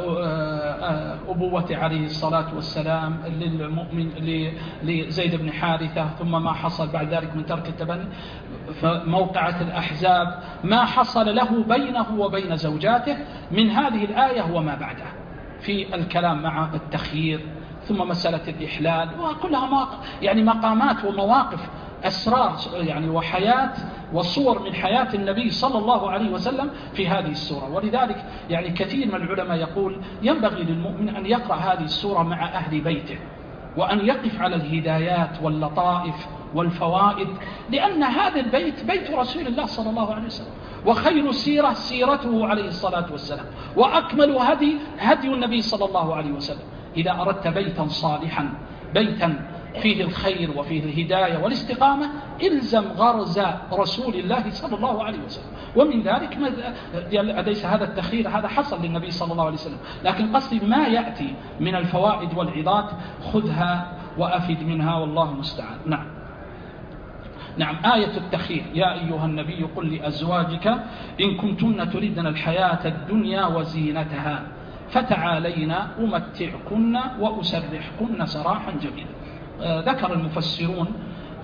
أبوة عليه الصلاة والسلام للمؤمن لزيد بن حارثة، ثم ما حصل بعد ذلك من ترك التبني، فموقعة الأحزاب ما حصل له بينه وبين زوجاته من هذه الآية وما بعدها في الكلام مع التخيير، ثم مسألة الإحلال، وكلها يعني مقامات ومواقف أسرار يعني وحياة وصور من حياة النبي صلى الله عليه وسلم في هذه السورة. ولذلك يعني كثير من العلماء يقول ينبغي للمؤمن أن يقرأ هذه السورة مع أهل بيته، وأن يقف على الهدايات واللطائف والفوائد، لأن هذا البيت بيت رسول الله صلى الله عليه وسلم، وخير سيرة سيرته عليه الصلاة والسلام، وأكمل هدي هدي النبي صلى الله عليه وسلم. إذا أردت بيتا صالحا، بيتا فيه الخير وفيه الهداية والاستقامة، إلزم غرز رسول الله صلى الله عليه وسلم. ومن ذلك ليس هذا التخيير هذا حصل للنبي صلى الله عليه وسلم، لكن قصدي ما يأتي من الفوائد والعظات خذها وأفد منها، والله المستعان. نعم. نعم. آية التخيير يا أيها النبي قل لأزواجك إن كنتن تردن الحياة الدنيا وزينتها فتعالينا أمتعكن وأسرحكن سراحا جميلا. ذكر المفسرون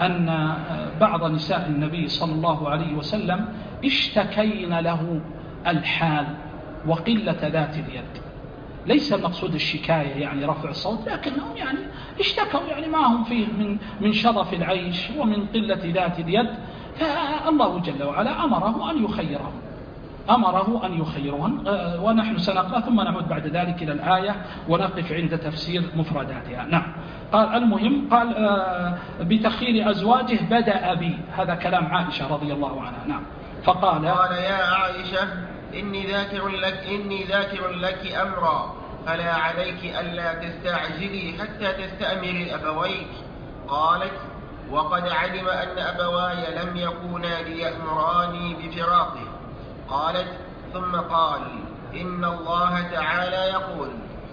أن بعض نساء النبي صلى الله عليه وسلم اشتكين له الحال وقلة ذات اليد. ليس المقصود الشكاية يعني رفع الصوت، لكنهم يعني اشتكوا يعني ما هم فيه من من شظف العيش ومن قلة ذات اليد، فالله جل وعلا أمره أن يخيرهم أمره أن يخيرهم ونحن سنقرأ ثم نعود بعد ذلك إلى الآية ونقف عند تفسير مفرداتها. نعم. قال المهم قال بتخيير أزواجه بدأ بي، هذا كلام عائشة رضي الله عنها. نعم. فقال قال يا عائشة إني ذاكر لك إني ذاكر لك أمرا فلا عليك ألا تستعجلي حتى تستأمري أبويك. قالت وقد علم أن أبواي لم يكونا ليأمراني بفراقه. قالت ثم قال إن الله تعالى يقول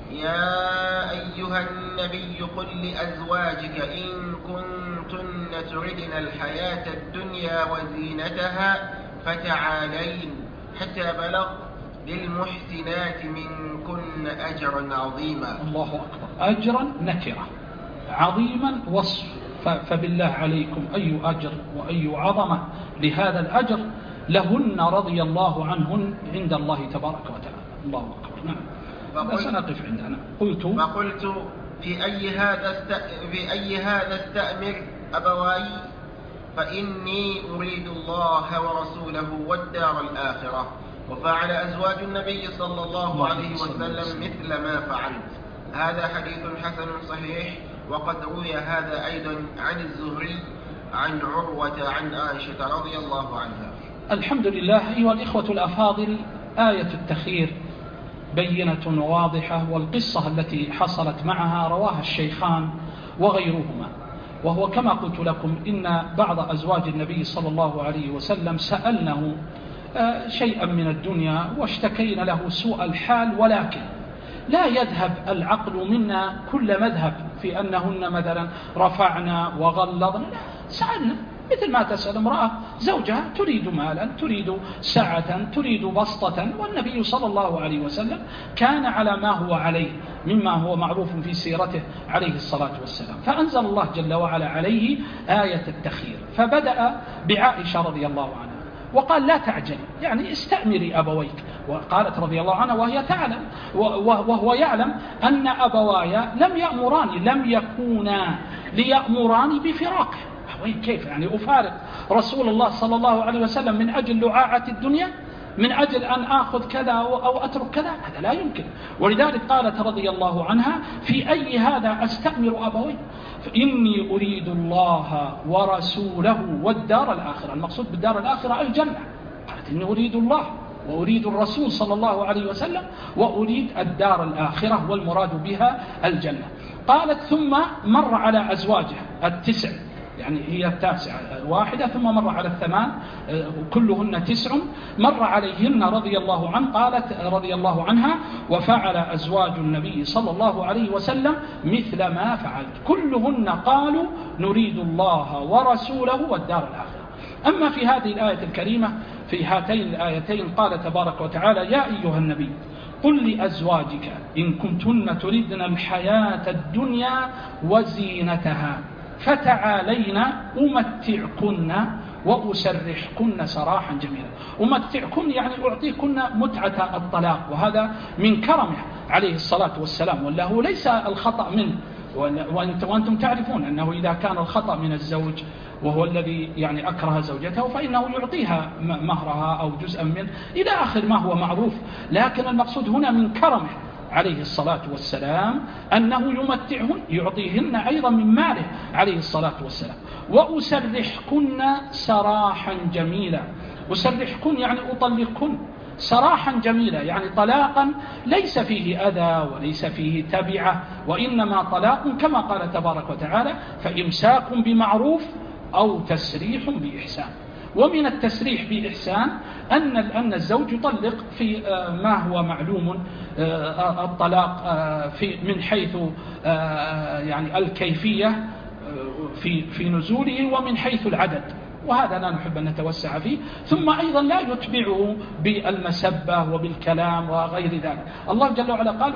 يا أيها النبي قل لأزواجك إن كنتن تردن الحياة الدنيا وزينتها فتعالين حتى بلغ للمحسنات منكن أجرا عظيما. الله أكبر. أجرا نكرة، عظيما وصف، فبالله عليكم أي أجر وأي عظمة لهذا الأجر لهن رضي الله عنهن عند الله تبارك وتعالى. الله أكبر. نعم. فقلت سنقف عندنا. قلت فقلت في أي هذا است... في أي هذا استأمر أبواي فإني أريد الله ورسوله والدار الآخرة. وفعل أزواج النبي صلى الله عليه وسلم مثل ما فعلت. هذا حديث حسن صحيح. وقد روي هذا أيضا عن الزهري عن عروة عن عائشة رضي الله عنها. الحمد لله. أيها الإخوة الأفاضل، آية التخيير بينة واضحة، والقصة التي حصلت معها رواها الشيخان وغيرهما. وهو كما قلت لكم إن بعض أزواج النبي صلى الله عليه وسلم سألنه شيئا من الدنيا واشتكين له سوء الحال، ولكن لا يذهب العقل منا كل مذهب في أنهن مثلا رفعنا وغلظنا. لا، سألنا مثل ما تسأل امرأة زوجها تريد مالا، تريد سعة، تريد بسطة، والنبي صلى الله عليه وسلم كان على ما هو عليه مما هو معروف في سيرته عليه الصلاة والسلام. فأنزل الله جل وعلا عليه آية التخيير، فبدأ بعائشة رضي الله عنها وقال لا تعجل، يعني استأمري أبويك. وقالت رضي الله عنها وهي تعلم وهو يعلم أن أبوايا لم يأمراني لم يكونا ليأمراني بفراقه. كيف يعني أفارق رسول الله صلى الله عليه وسلم من أجل لعاعة الدنيا، من أجل أن آخذ كذا أو أترك كذا؟ هذا لا يمكن. ولذلك قالت رضي الله عنها في أي هذا أستأمر أبوي فإني أريد الله ورسوله والدار الآخرة. المقصود بالدار الآخرة الجنة. قالت إني أريد الله وأريد الرسول صلى الله عليه وسلم وأريد الدار الآخرة، والمراد بها الجنة. قالت ثم مر على أزواجه التسع، يعني هي التاسعة واحدة، ثم مر على الثمان كلهن تسع، مر عليهن رضي الله عنه. قالت رضي الله عنها وفعل أزواج النبي صلى الله عليه وسلم مثل ما فعلت، كلهن قالوا نريد الله ورسوله والدار الآخرة. أما في هذه الآية الكريمة في هاتين الآيتين قال تبارك وتعالى يا أيها النبي قل لأزواجك إن كنتن تردن الحياة الدنيا وزينتها فتعالين أمتعكن وأسرحكن سراحا جميلا. أمتعكن يعني أعطيكن متعة الطلاق، وهذا من كرمه عليه الصلاة والسلام، والله ليس الخطأ منه. وأنتم تعرفون أنه إذا كان الخطأ من الزوج وهو الذي يعني أكره زوجته فإنه يعطيها مهرها أو جزءا منه إلى آخر ما هو معروف. لكن المقصود هنا من كرمه عليه الصلاة والسلام أنه يمتعهن، يعطيهن أيضا من ماله عليه الصلاة والسلام. وأسرحكن سراحا جميلا. أسرحكن يعني أطلقكن سراحا جميلا، يعني طلاقا ليس فيه أذى وليس فيه تبعة، وإنما طلاق كما قال تبارك وتعالى فإمساك بمعروف أو تسريح بإحسان. ومن التسريح بإحسان أن أن الزوج يطلق في ما هو معلوم الطلاق في من حيث يعني الكيفية في في نزوله ومن حيث العدد، وهذا لا نحب أن نتوسع فيه. ثم أيضا لا يتبعه بالمسبة وبالكلام وغير ذلك. الله جل وعلا قال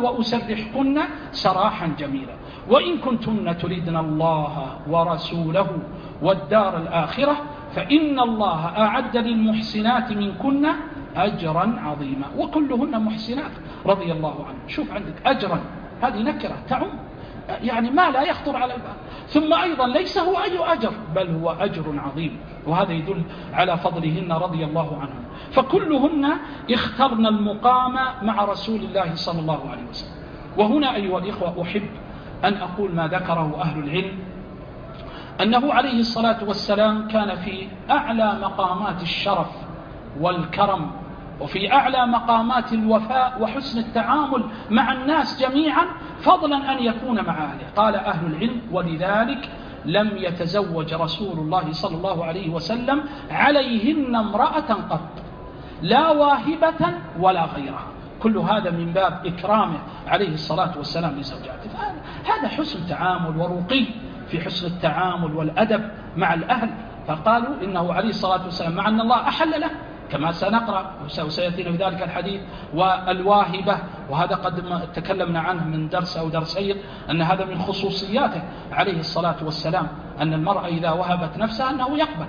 وأسرحكن سراحا جميلا وإن كنتن تريدن الله ورسوله والدار الآخرة فإن الله أعد للمحسنات منكن أجرا عظيما. وكلهن محسنات رضي الله عنه. شوف عندك أجرا، هذه نكرة تعم يعني ما لا يخطر على البال. ثم أيضا ليس هو أي أجر بل هو أجر عظيم، وهذا يدل على فضلهن رضي الله عنهم. فكلهن اخترن المقام مع رسول الله صلى الله عليه وسلم. وهنا أيها الإخوة أحب أن أقول ما ذكره أهل العلم، أنه عليه الصلاة والسلام كان في أعلى مقامات الشرف والكرم، وفي أعلى مقامات الوفاء وحسن التعامل مع الناس جميعا، فضلا أن يكون مع أهله. قال أهل العلم: ولذلك لم يتزوج رسول الله صلى الله عليه وسلم عليهن امرأة قط، لا واهبة ولا غيرها. كل هذا من باب إكرامه عليه الصلاة والسلام لزوجاته. هذا حسن تعامل ورقي في حسن التعامل والأدب مع الأهل. فقالوا إنه عليه الصلاة والسلام مع أن الله أحل له كما سنقرأ وسيأتينا في ذلك الحديث، والواهبة، وهذا قد تكلمنا عنه من درس أو درسين، أن هذا من خصوصياته عليه الصلاة والسلام، أن المرأة إذا وهبت نفسها أنه يقبل.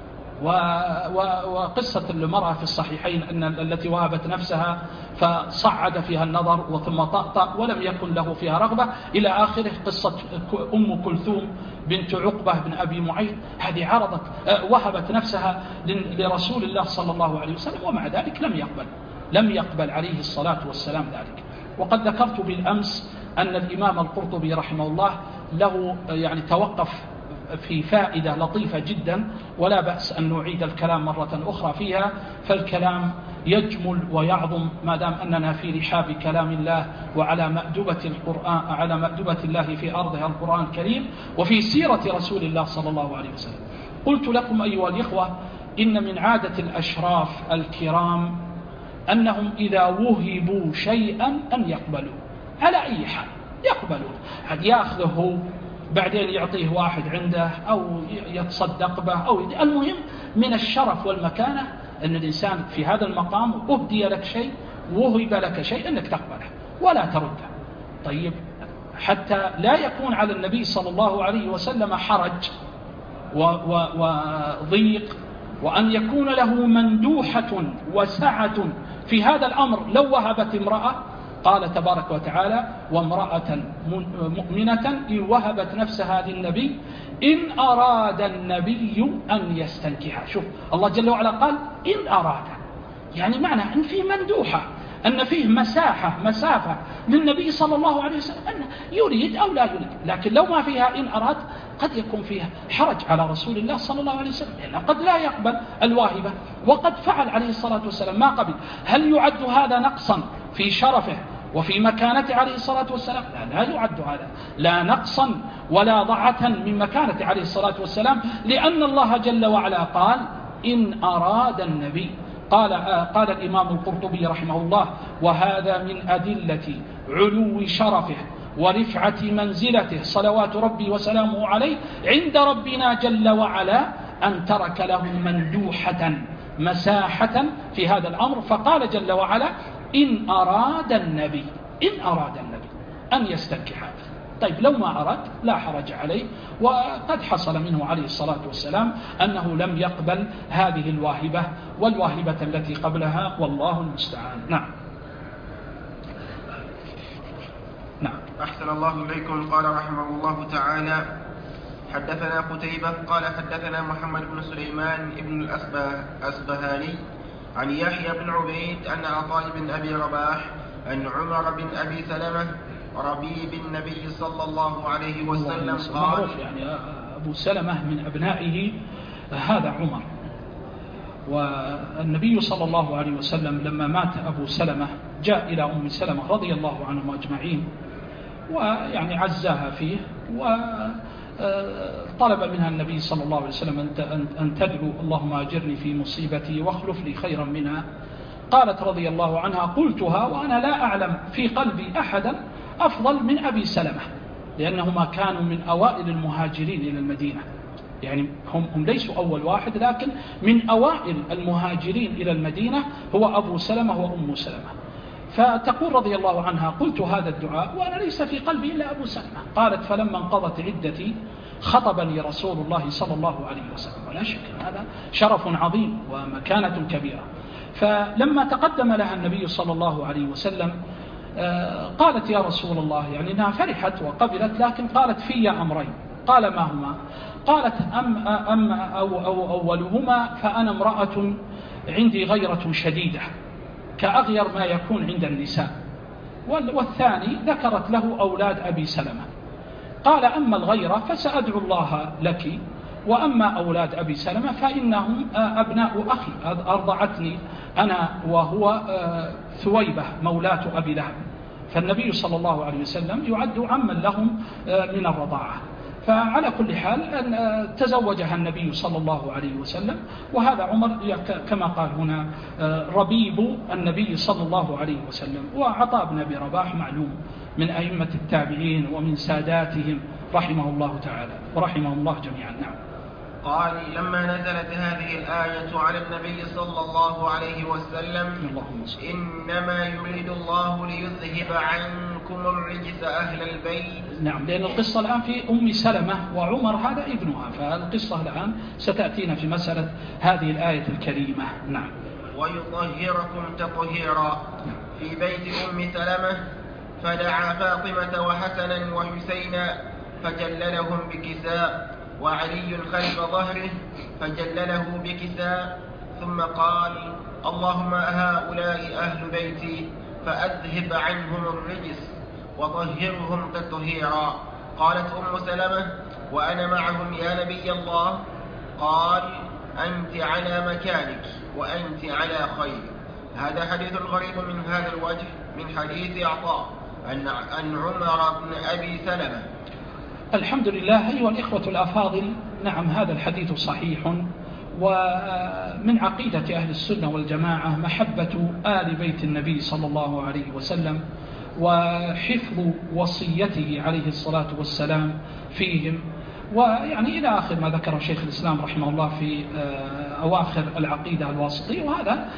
وقصة المرأة في الصحيحين أن التي وهبت نفسها فصعد فيها النظر وثم طأطأ ولم يكن له فيها رغبة إلى آخره. قصة أم كلثوم بنت عقبة بن أبي معيط، هذه عرضت وهبت نفسها لرسول الله صلى الله عليه وسلم، ومع ذلك لم يقبل لم يقبل عليه الصلاة والسلام ذلك. وقد ذكرت بالأمس أن الإمام القرطبي رحمه الله له يعني توقف في فائدة لطيفة جدا، ولا بأس أن نعيد الكلام مرة أخرى فيها، فالكلام يجمل ويعظم ما دام أننا في رحاب كلام الله وعلى مأدبة القرآن، على مأدبة الله في أرضها القرآن الكريم، وفي سيرة رسول الله صلى الله عليه وسلم. قلت لكم أيها الإخوة إن من عادة الأشراف الكرام أنهم إذا وهبوا شيئا أن يقبلوا على أي حال، يقبلوا، قد يأخذه بعدين يعطيه واحد عنده أو يتصدق به، أو المهم من الشرف والمكانة أن الإنسان في هذا المقام أهدي لك شيء وهب لك شيء أنك تقبله ولا ترده. طيب، حتى لا يكون على النبي صلى الله عليه وسلم حرج وضيق، وأن يكون له مندوحة وسعة في هذا الأمر لو وهبت امرأة. قال تبارك وتعالى: وامرأة مؤمنة إن وهبت نفسها للنبي إن أراد النبي أن يستنكحها. شوف الله جل وعلا قال إن أراد، يعني معنى أن فيه مندوحة، أن فيه مساحة مسافة للنبي صلى الله عليه وسلم أن يريد أو لا يريد. لكن لو ما فيها إن أراد قد يكون فيها حرج على رسول الله صلى الله عليه وسلم، لأنه قد لا يقبل الواهبة، وقد فعل عليه الصلاة والسلام ما قبل. هل يعد هذا نقصا في شرفه وفي مكانته عليه الصلاة والسلام؟ لا, لا يعد هذا لا نقصا ولا ضعة من مكانته عليه الصلاة والسلام، لأن الله جل وعلا قال إن أراد النبي. قال, قال الإمام القرطبي رحمه الله: وهذا من أدلة علو شرفه ورفعة منزلته صلوات ربي وسلامه عليه عند ربنا جل وعلا أن ترك له مندوحة مساحة في هذا الأمر. فقال جل وعلا: إن أراد النبي إن أراد النبي أن يستنكح. طيب، لو ما أراد لا حرج عليه، وقد حصل منه عليه الصلاة والسلام أنه لم يقبل هذه الواهبة والواهبة التي قبلها، والله المستعان. نعم نعم أحسن الله إليكم. قال رحمه الله تعالى: حدثنا قتيبة قال حدثنا محمد بن سليمان بن الأسبهاني عن يحيى بن عبيد أن عطاء بن أبي رباح أن عمر بن أبي سلمة ربيب النبي صلى الله عليه وسلم قال: معروف يعني أبو سلمة من أبنائه هذا عمر. والنبي صلى الله عليه وسلم لما مات أبو سلمة جاء إلى أم سلمة رضي الله عنهم أجمعين، ويعني عزاها فيه، وطلب منها النبي صلى الله عليه وسلم أن تدعو: اللهم أجرني في مصيبتي واخلف لي خيرا منها. قالت رضي الله عنها: قلتها وأنا لا أعلم في قلبي أحدا أفضل من أبي سلمة، لأنهما كانوا من أوائل المهاجرين إلى المدينة، يعني هم, هم ليسوا أول واحد، لكن من أوائل المهاجرين إلى المدينة هو أبو سلمة وأم سلمة. فتقول رضي الله عنها: قلت هذا الدعاء وأنا ليس في قلبي إلا أبو سلمة. قالت: فلما انقضت عدتي خطبني رسول الله صلى الله عليه وسلم، ولا شك هذا شرف عظيم ومكانة كبيرة. فلما تقدم لها النبي صلى الله عليه وسلم قالت يا رسول الله، يعني أنها فرحت وقبلت، لكن قالت في أمرين. قال ما هما؟ قالت أم, أم أو أو أولهما فأنا امرأة عندي غيرة شديدة كأغير ما يكون عند النساء، والثاني ذكرت له أولاد أبي سلمة. قال أما الغيرة فسأدعو الله لك، وأما أولاد أبي سلمة فإنهم أبناء أخي، أرضعتني أنا وهو ثويبة مولاة أبي لهب، فالنبي صلى الله عليه وسلم يعد عما لهم من الرضاعة. فعلى كل حال أن تزوجها النبي صلى الله عليه وسلم، وهذا عمر كما قال هنا ربيب النبي صلى الله عليه وسلم. وعطاء بن أبي رباح معلوم من أئمة التابعين ومن ساداتهم رحمه الله تعالى ورحمه الله جميعا. نعم. قال لما نزلت هذه الآية على النبي صلى الله عليه وسلم إنما يريد الله ليذهب عنكم الرجس أهل البيت. نعم، لأن القصة الآن في أم سلمة وعمر هذا ابنها، فالقصة الآن ستأتينا في مسألة هذه الآية الكريمة. نعم. ويطهركم تطهيرا في بيت أم سلمة، فدعا فاطمة وحسنا وحسينا فجللهم بكساء، وعلي خلف ظهره فجلله بكساء، ثم قال اللهم هؤلاء أهل بيتي فأذهب عنهم الرجس وطهرهم تطهيرا. قالت أم سلمة وأنا معهم يا نبي الله؟ قال أنت على مكانك وأنت على خير. هذا حديث غريب من هذا الوجه من حديث عطاء عن عمر بن أبي سلمة. الحمد لله. أيها الإخوة الأفاضل، نعم هذا الحديث صحيح، ومن عقيدة أهل السنة والجماعة محبة آل بيت النبي صلى الله عليه وسلم وحفظ وصيته عليه الصلاة والسلام فيهم، ويعني إلى آخر ما ذكره شيخ الإسلام رحمه الله في أواخر العقيدة الواسطية، وهذا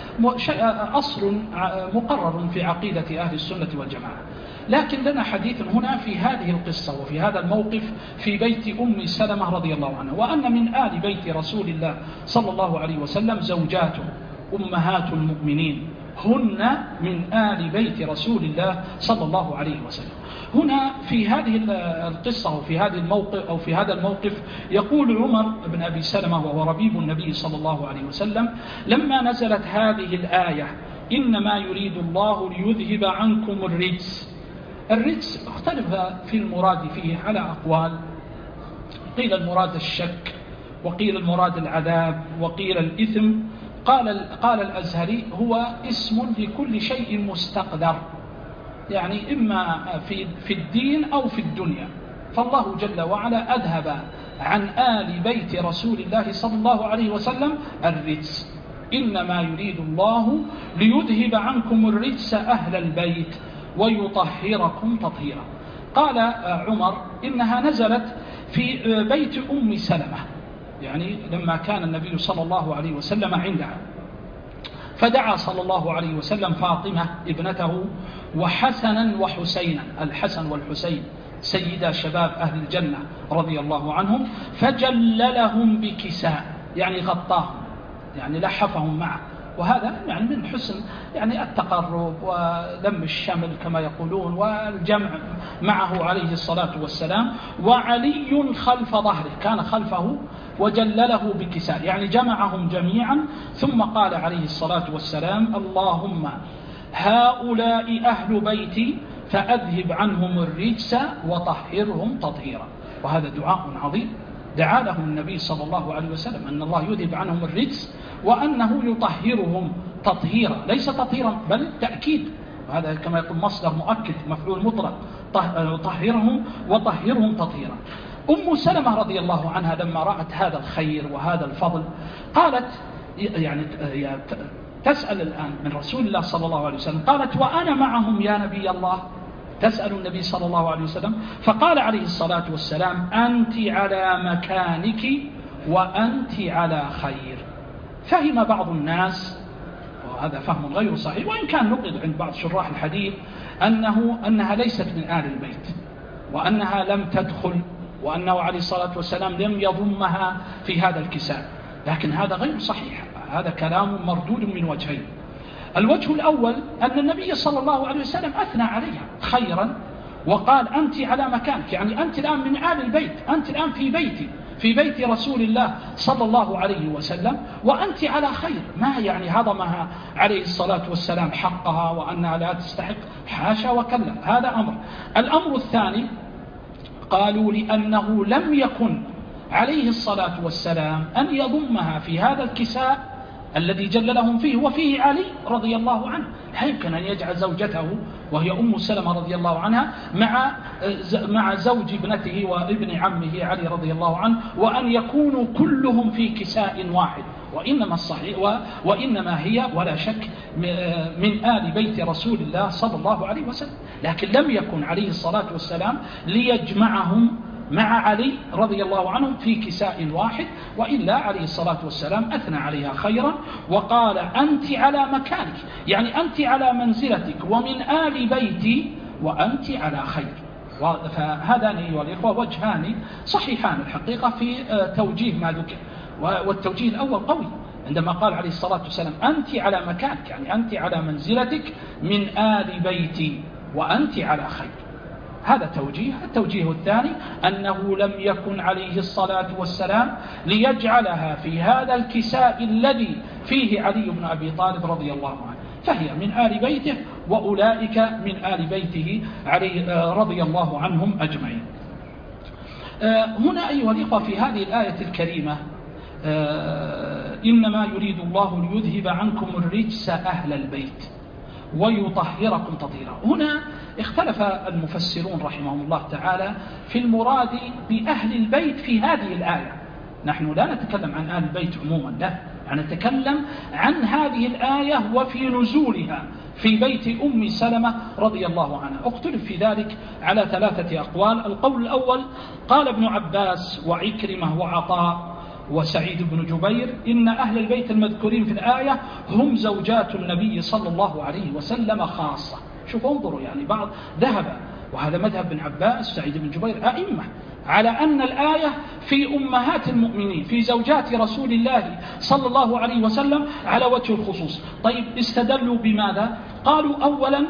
أصل مقرر في عقيدة أهل السنة والجماعة. لكن لنا حديث هنا في هذه القصة وفي هذا الموقف في بيت أم سلمة رضي الله عنها، وأن من آل بيت رسول الله صلى الله عليه وسلم زوجاته أمهات المؤمنين هن من آل بيت رسول الله صلى الله عليه وسلم. هنا في هذه القصة وفي هذه الموقف أو في هذا الموقف يقول عمر بن أبي سلمة وهو ربيب النبي صلى الله عليه وسلم لما نزلت هذه الآية إنما يريد الله ليذهب عنكم الرجس. الرجس اختلف في المراد فيه على أقوال، قيل المراد الشك، وقيل المراد العذاب، وقيل الإثم. قال قال الأزهري هو اسم لكل شيء مستقدر، يعني إما في في الدين أو في الدنيا. فالله جل وعلا أذهب عن آل بيت رسول الله صلى الله عليه وسلم الرجس. إنما يريد الله ليذهب عنكم الرجس أهل البيت ويطهركم تطهيرا. قال عمر إنها نزلت في بيت أم سلمة، يعني لما كان النبي صلى الله عليه وسلم عندها، فدعا صلى الله عليه وسلم فاطمة ابنته وحسنا وحسينا، الحسن والحسين سيدا شباب أهل الجنة رضي الله عنهم، فجللهم بكساء، يعني غطاهم، يعني لحفهم معه. وهذا يعني من حسن يعني التقرب ولم الشمل كما يقولون والجمع معه عليه الصلاة والسلام. وعلي خلف ظهره، كان خلفه وجلله بكساء، يعني جمعهم جميعا. ثم قال عليه الصلاة والسلام اللهم هؤلاء أهل بيتي فأذهب عنهم الرجس وطهرهم تطهيرا. وهذا دعاء عظيم دعا لهم النبي صلى الله عليه وسلم أن الله يذهب عنهم الرجس وأنه يطهرهم تطهيرا، ليس تطهيرا بل تأكيد، وهذا كما يقول مصدر مؤكد مفعول مطلق، طهرهم وطهرهم تطهيرا. أم سلمة رضي الله عنها لما رأت هذا الخير وهذا الفضل قالت، يعني تسأل الآن من رسول الله صلى الله عليه وسلم، قالت وأنا معهم يا نبي الله؟ تسأل النبي صلى الله عليه وسلم، فقال عليه الصلاة والسلام أنت على مكانك وأنت على خير. فهم بعض الناس، وهذا فهم غير صحيح، وإن كان نقل عند بعض شراح الحديث أنه أنها ليست من آل البيت، وأنها لم تدخل وأنه عليه الصلاة والسلام لم يضمها في هذا الكساء، لكن هذا غير صحيح، هذا كلام مردود من وجهين. الوجه الأول أن النبي صلى الله عليه وسلم أثنى عليها خيرا وقال أنت على مكانك، يعني أنت الآن من آل البيت، أنت الآن في بيتي، في بيت رسول الله صلى الله عليه وسلم، وأنت على خير. ما يعني هضمها عليه الصلاة والسلام حقها وأنها لا تستحق، حاشا وكلا، هذا أمر. الأمر الثاني قالوا لأنه لم يكن عليه الصلاة والسلام أن يضمها في هذا الكساء الذي جل لهم فيه وفيه علي رضي الله عنه، لا يمكن أن يجعل زوجته وهي أم سلمة رضي الله عنها مع مع زوج ابنته وابن عمه علي رضي الله عنه، وأن يكونوا كلهم في كساء واحد، وإنما الصحيح وإنما هي ولا شك من آل بيت رسول الله صلى الله عليه وسلم، لكن لم يكن عليه الصلاة والسلام ليجمعهم مع علي رضي الله عنهم في كساء واحد، وإلا عليه الصلاة والسلام أثنى عليها خيرا وقال أنت على مكانك، يعني أنت على منزلتك ومن آل بيتي وأنت على خير. فهذان أيها الإخوة وجهان صحيحان الحقيقة في توجيه ما ذكر، والتوجيه الأول قوي عندما قال عليه الصلاة والسلام أنت على مكانك، يعني أنت على منزلتك من آل بيتي وأنت على خير، هذا توجيه. التوجيه الثاني أنه لم يكن عليه الصلاة والسلام ليجعلها في هذا الكساء الذي فيه علي بن أبي طالب رضي الله عنه، فهي من آل بيته وأولئك من آل بيته علي رضي الله عنهم أجمعين. هنا أيها الإخوة في هذه الآية الكريمة إنما يريد الله ليذهب عنكم الرجس أهل البيت ويطهركم تطهيرا. هنا اختلف المفسرون رحمهم الله تعالى في المراد بأهل البيت في هذه الآية. نحن لا نتكلم عن أهل البيت عموما، لا، نتكلم عن هذه الآية وفي نزولها في بيت أم سلمة رضي الله عنها. اختلف في ذلك على ثلاثة أقوال. القول الأول قال ابن عباس وعكرمة وعطاء وسعيد بن جبير إن أهل البيت المذكورين في الآية هم زوجات النبي صلى الله عليه وسلم خاصة. شوفوا انظروا، يعني بعض ذهب، وهذا مذهب بن عباس سعيد بن جبير أئمة، على أن الآية في أمهات المؤمنين في زوجات رسول الله صلى الله عليه وسلم على وجه الخصوص. طيب استدلوا بماذا؟ قالوا أولا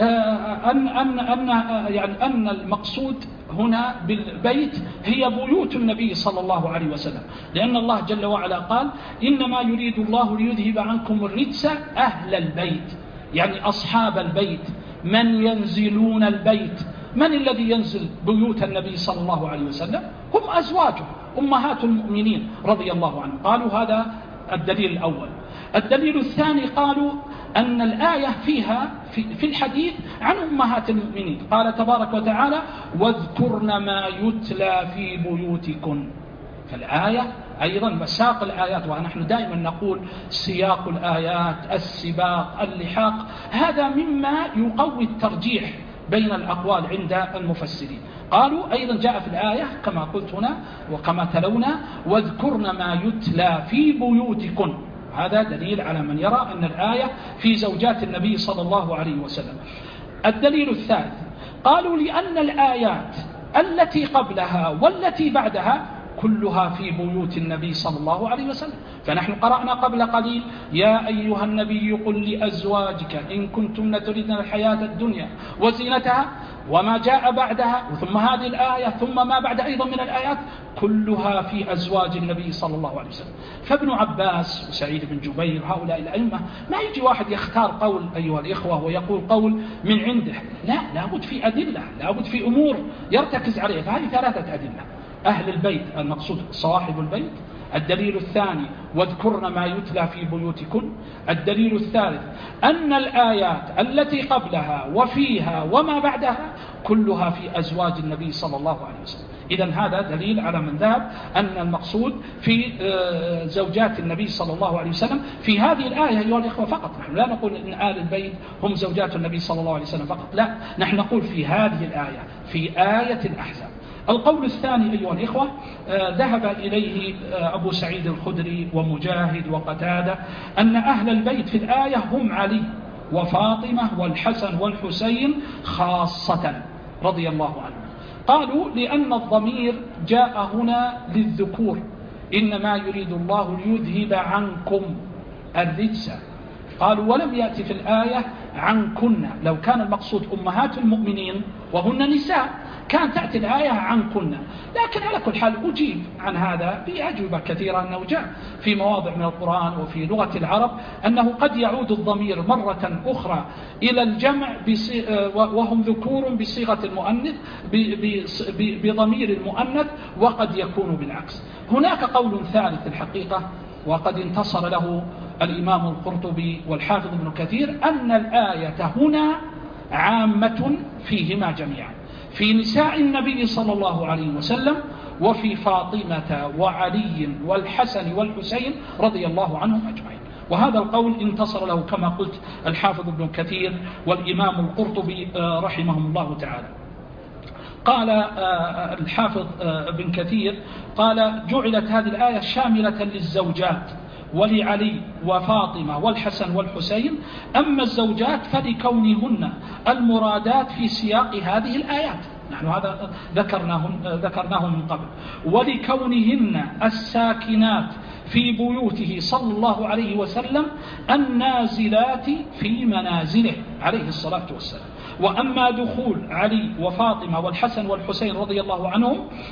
أن, أن, أن, يعني أن المقصود هنا بالبيت هي بيوت النبي صلى الله عليه وسلم، لأن الله جل وعلا قال إنما يريد الله ليذهب عنكم الرجس أهل البيت، يعني أصحاب البيت، من ينزلون البيت. من الذي ينزل بيوت النبي صلى الله عليه وسلم؟ هم أزواجه أمهات المؤمنين رضي الله عنهم. قالوا هذا الدليل الأول. الدليل الثاني قالوا أن الآية فيها في الحديث عن أمهات المؤمنين، قال تبارك وتعالى واذكرن ما يتلى في بيوتكن. فالآية أيضا مساق الآيات، ونحن دائما نقول سياق الآيات، السباق، اللحاق، هذا مما يقوي الترجيح بين الأقوال عند المفسرين. قالوا أيضا جاء في الآية كما قلت هنا وكما تلونا واذكرن ما يتلى في بيوتكن، هذا دليل على من يرى أن الآية في زوجات النبي صلى الله عليه وسلم. الدليل الثالث قالوا لأن الآيات التي قبلها والتي بعدها كلها في بيوت النبي صلى الله عليه وسلم. فنحن قرأنا قبل قليل يا أيها النبي قل لأزواجك إن كنتن تريدن الحياة الدنيا وزينتها، وما جاء بعدها ثم هذه الآية ثم ما بعد أيضا من الآيات كلها في أزواج النبي صلى الله عليه وسلم. فابن عباس وسعيد بن جبير هؤلاء الأئمة ما يجي واحد يختار قول أيها الإخوة ويقول قول من عنده، لا، لابد في أدلة، لابد في أمور يرتكز عليها. فهذه ثلاثة أدلة: أهل البيت المقصود صاحب البيت، الدليل الثاني واذكرن ما يتلى في بيوتكن، الدليل الثالث أن الآيات التي قبلها وفيها وما بعدها كلها في أزواج النبي صلى الله عليه وسلم. إذن هذا دليل على من ذهب أن المقصود في زوجات النبي صلى الله عليه وسلم في هذه الآية أيها الإخوة فقط. نحن لا نقول أن آل البيت هم زوجات النبي صلى الله عليه وسلم فقط، لا، نحن نقول في هذه الآية، في آية الأحزاب. القول الثاني أيها الإخوة ذهب إليه أبو سعيد الخدري ومجاهد وقتادة أن أهل البيت في الآية هم علي وفاطمة والحسن والحسين خاصة رضي الله عنهم. قالوا لأن الضمير جاء هنا للذكور، إنما يريد الله ليذهب عنكم الرجس. قالوا ولم يأتي في الآية عنكن، لو كان المقصود أمهات المؤمنين وهن نساء كان تأتي الآية عنكن، لكن على كل حال أجيب عن هذا بأجوبة كثيرة، أنه جاء في مواضع من القرآن وفي لغة العرب أنه قد يعود الضمير مرة أخرى إلى الجمع وهم ذكور بصيغة المؤنث بضمير المؤنث، وقد يكون بالعكس. هناك قول ثالث الحقيقة وقد انتصر له الإمام القرطبي والحافظ ابن كثير، أن الآية هنا عامة فيهما جميعا، في نساء النبي صلى الله عليه وسلم وفي فاطمة وعلي والحسن والحسين رضي الله عنهم أجمعين. وهذا القول انتصر له كما قلت الحافظ ابن كثير والإمام القرطبي رحمهم الله تعالى. قال الحافظ ابن كثير قال جعلت هذه الآية شاملة للزوجات ولعلي وفاطمة والحسن والحسين، أما الزوجات فلكونهن المرادات في سياق هذه الآيات، نحن هذا ذكرناه ذكرناه من قبل، ولكونهن الساكنات في بيوته صلى الله عليه وسلم النازلات في منازله عليه الصلاة والسلام. وأما دخول علي وفاطمة والحسن والحسين رضي الله عنهم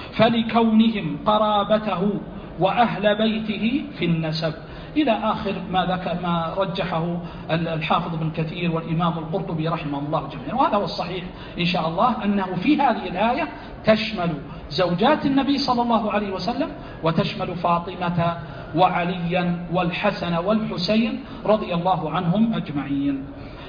فلكونهم قرابته وأهل بيته في النسب، إلى آخر ما ذكر ما رجحه الحافظ ابن كثير والإمام القرطبي رحمه الله جميعا. وهذا هو الصحيح إن شاء الله، أنه في هذه الآية تشمل زوجات النبي صلى الله عليه وسلم وتشمل فاطمة وعليا والحسن والحسين رضي الله عنهم أجمعين.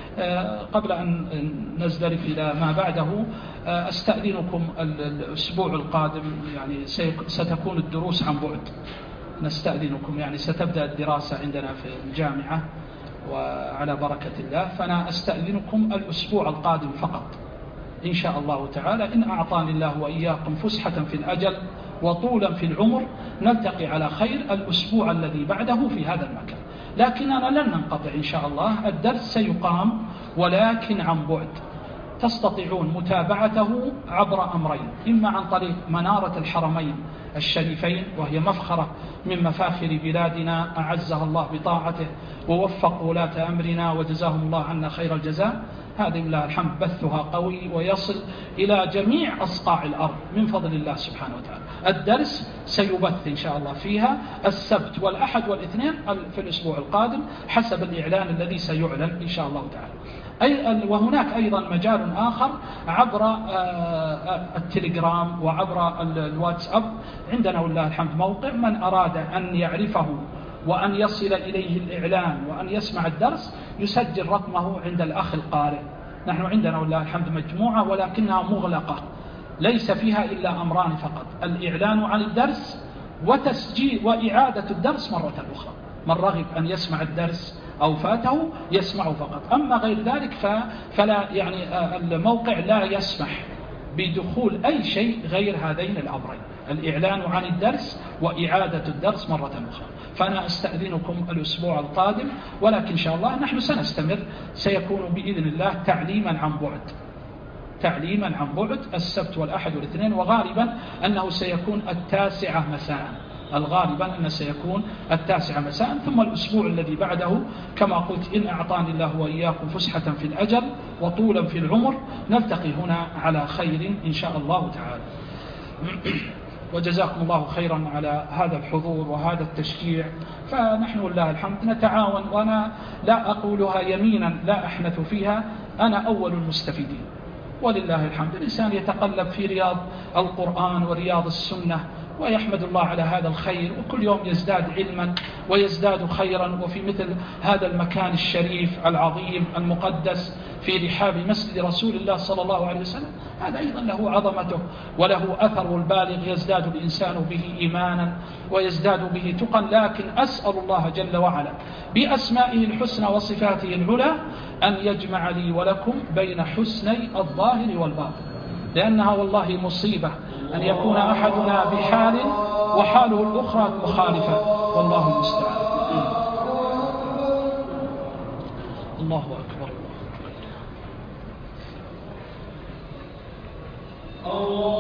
قبل أن نزدرف إلى ما بعده أستأذنكم الأسبوع القادم يعني ستكون الدروس عن بعد، نستأذنكم يعني ستبدأ الدراسة عندنا في الجامعة وعلى بركة الله، فأنا أستأذنكم الأسبوع القادم فقط إن شاء الله تعالى، إن أعطاني الله وإياكم فسحة في الأجل وطولا في العمر نلتقي على خير الأسبوع الذي بعده في هذا المكان. لكننا لن ننقطع إن شاء الله، الدرس سيقام ولكن عن بعد، تستطيعون متابعته عبر أمرين، إما عن طريق منارة الحرمين الشريفين وهي مفخرة من مفاخر بلادنا أعزها الله بطاعته ووفق ولاة أمرنا وجزاهم الله عنا خير الجزاء، هذه لله الحمد بثها قوي ويصل إلى جميع أصقاع الأرض من فضل الله سبحانه وتعالى. الدرس سيبث إن شاء الله فيها السبت والأحد والاثنين في الأسبوع القادم حسب الإعلان الذي سيعلن إن شاء الله تعالى. أي وهناك أيضا مجال آخر عبر التليجرام وعبر الواتساب، عندنا والله الحمد موقع، من أراد أن يعرفه وأن يصل إليه الإعلان وأن يسمع الدرس يسجل رقمه عند الأخ القارئ. نحن عندنا والله الحمد مجموعة ولكنها مغلقة ليس فيها إلا أمران فقط، الإعلان عن الدرس وتسجيل وإعادة الدرس مرة أخرى، من رغب أن يسمع الدرس أو فاته يسمعه فقط، أما غير ذلك فلا يعني الموقع لا يسمح بدخول أي شيء غير هذين الأمرين، الإعلان عن الدرس وإعادة الدرس مرة أخرى. فأنا أستأذنكم الأسبوع القادم، ولكن إن شاء الله نحن سنستمر، سيكون بإذن الله تعليما عن بعد، تعليما عن بعد السبت والأحد والاثنين، وغالبا أنه سيكون التاسعة مساء، الغالبا أنه سيكون التاسعة مساء، ثم الأسبوع الذي بعده كما قلت إن أعطاني الله وإياكم فسحة في الأجل وطولا في العمر نلتقي هنا على خير إن شاء الله تعالى. وجزاكم الله خيرا على هذا الحضور وهذا التشجيع، فنحن والله الحمد نتعاون، وأنا لا أقولها يمينا لا أحنث فيها، أنا أول المستفيدين ولله الحمد. الإنسان يتقلب في رياض القرآن ورياض السنة ويحمد الله على هذا الخير، وكل يوم يزداد علما ويزداد خيرا، وفي مثل هذا المكان الشريف العظيم المقدس في رحاب مسجد رسول الله صلى الله عليه وسلم، هذا أيضا له عظمته وله أثر البالغ، يزداد الإنسان به إيمانا ويزداد به تقا. لكن أسأل الله جل وعلا بأسمائه الحسنى وصفاته العلى أن يجمع لي ولكم بين حسني الظاهر والباطن، لأنها والله مصيبة أن يكون أحدنا بحال وحاله الأخرى مخالفة، والله المستعان. الله أكبر. الله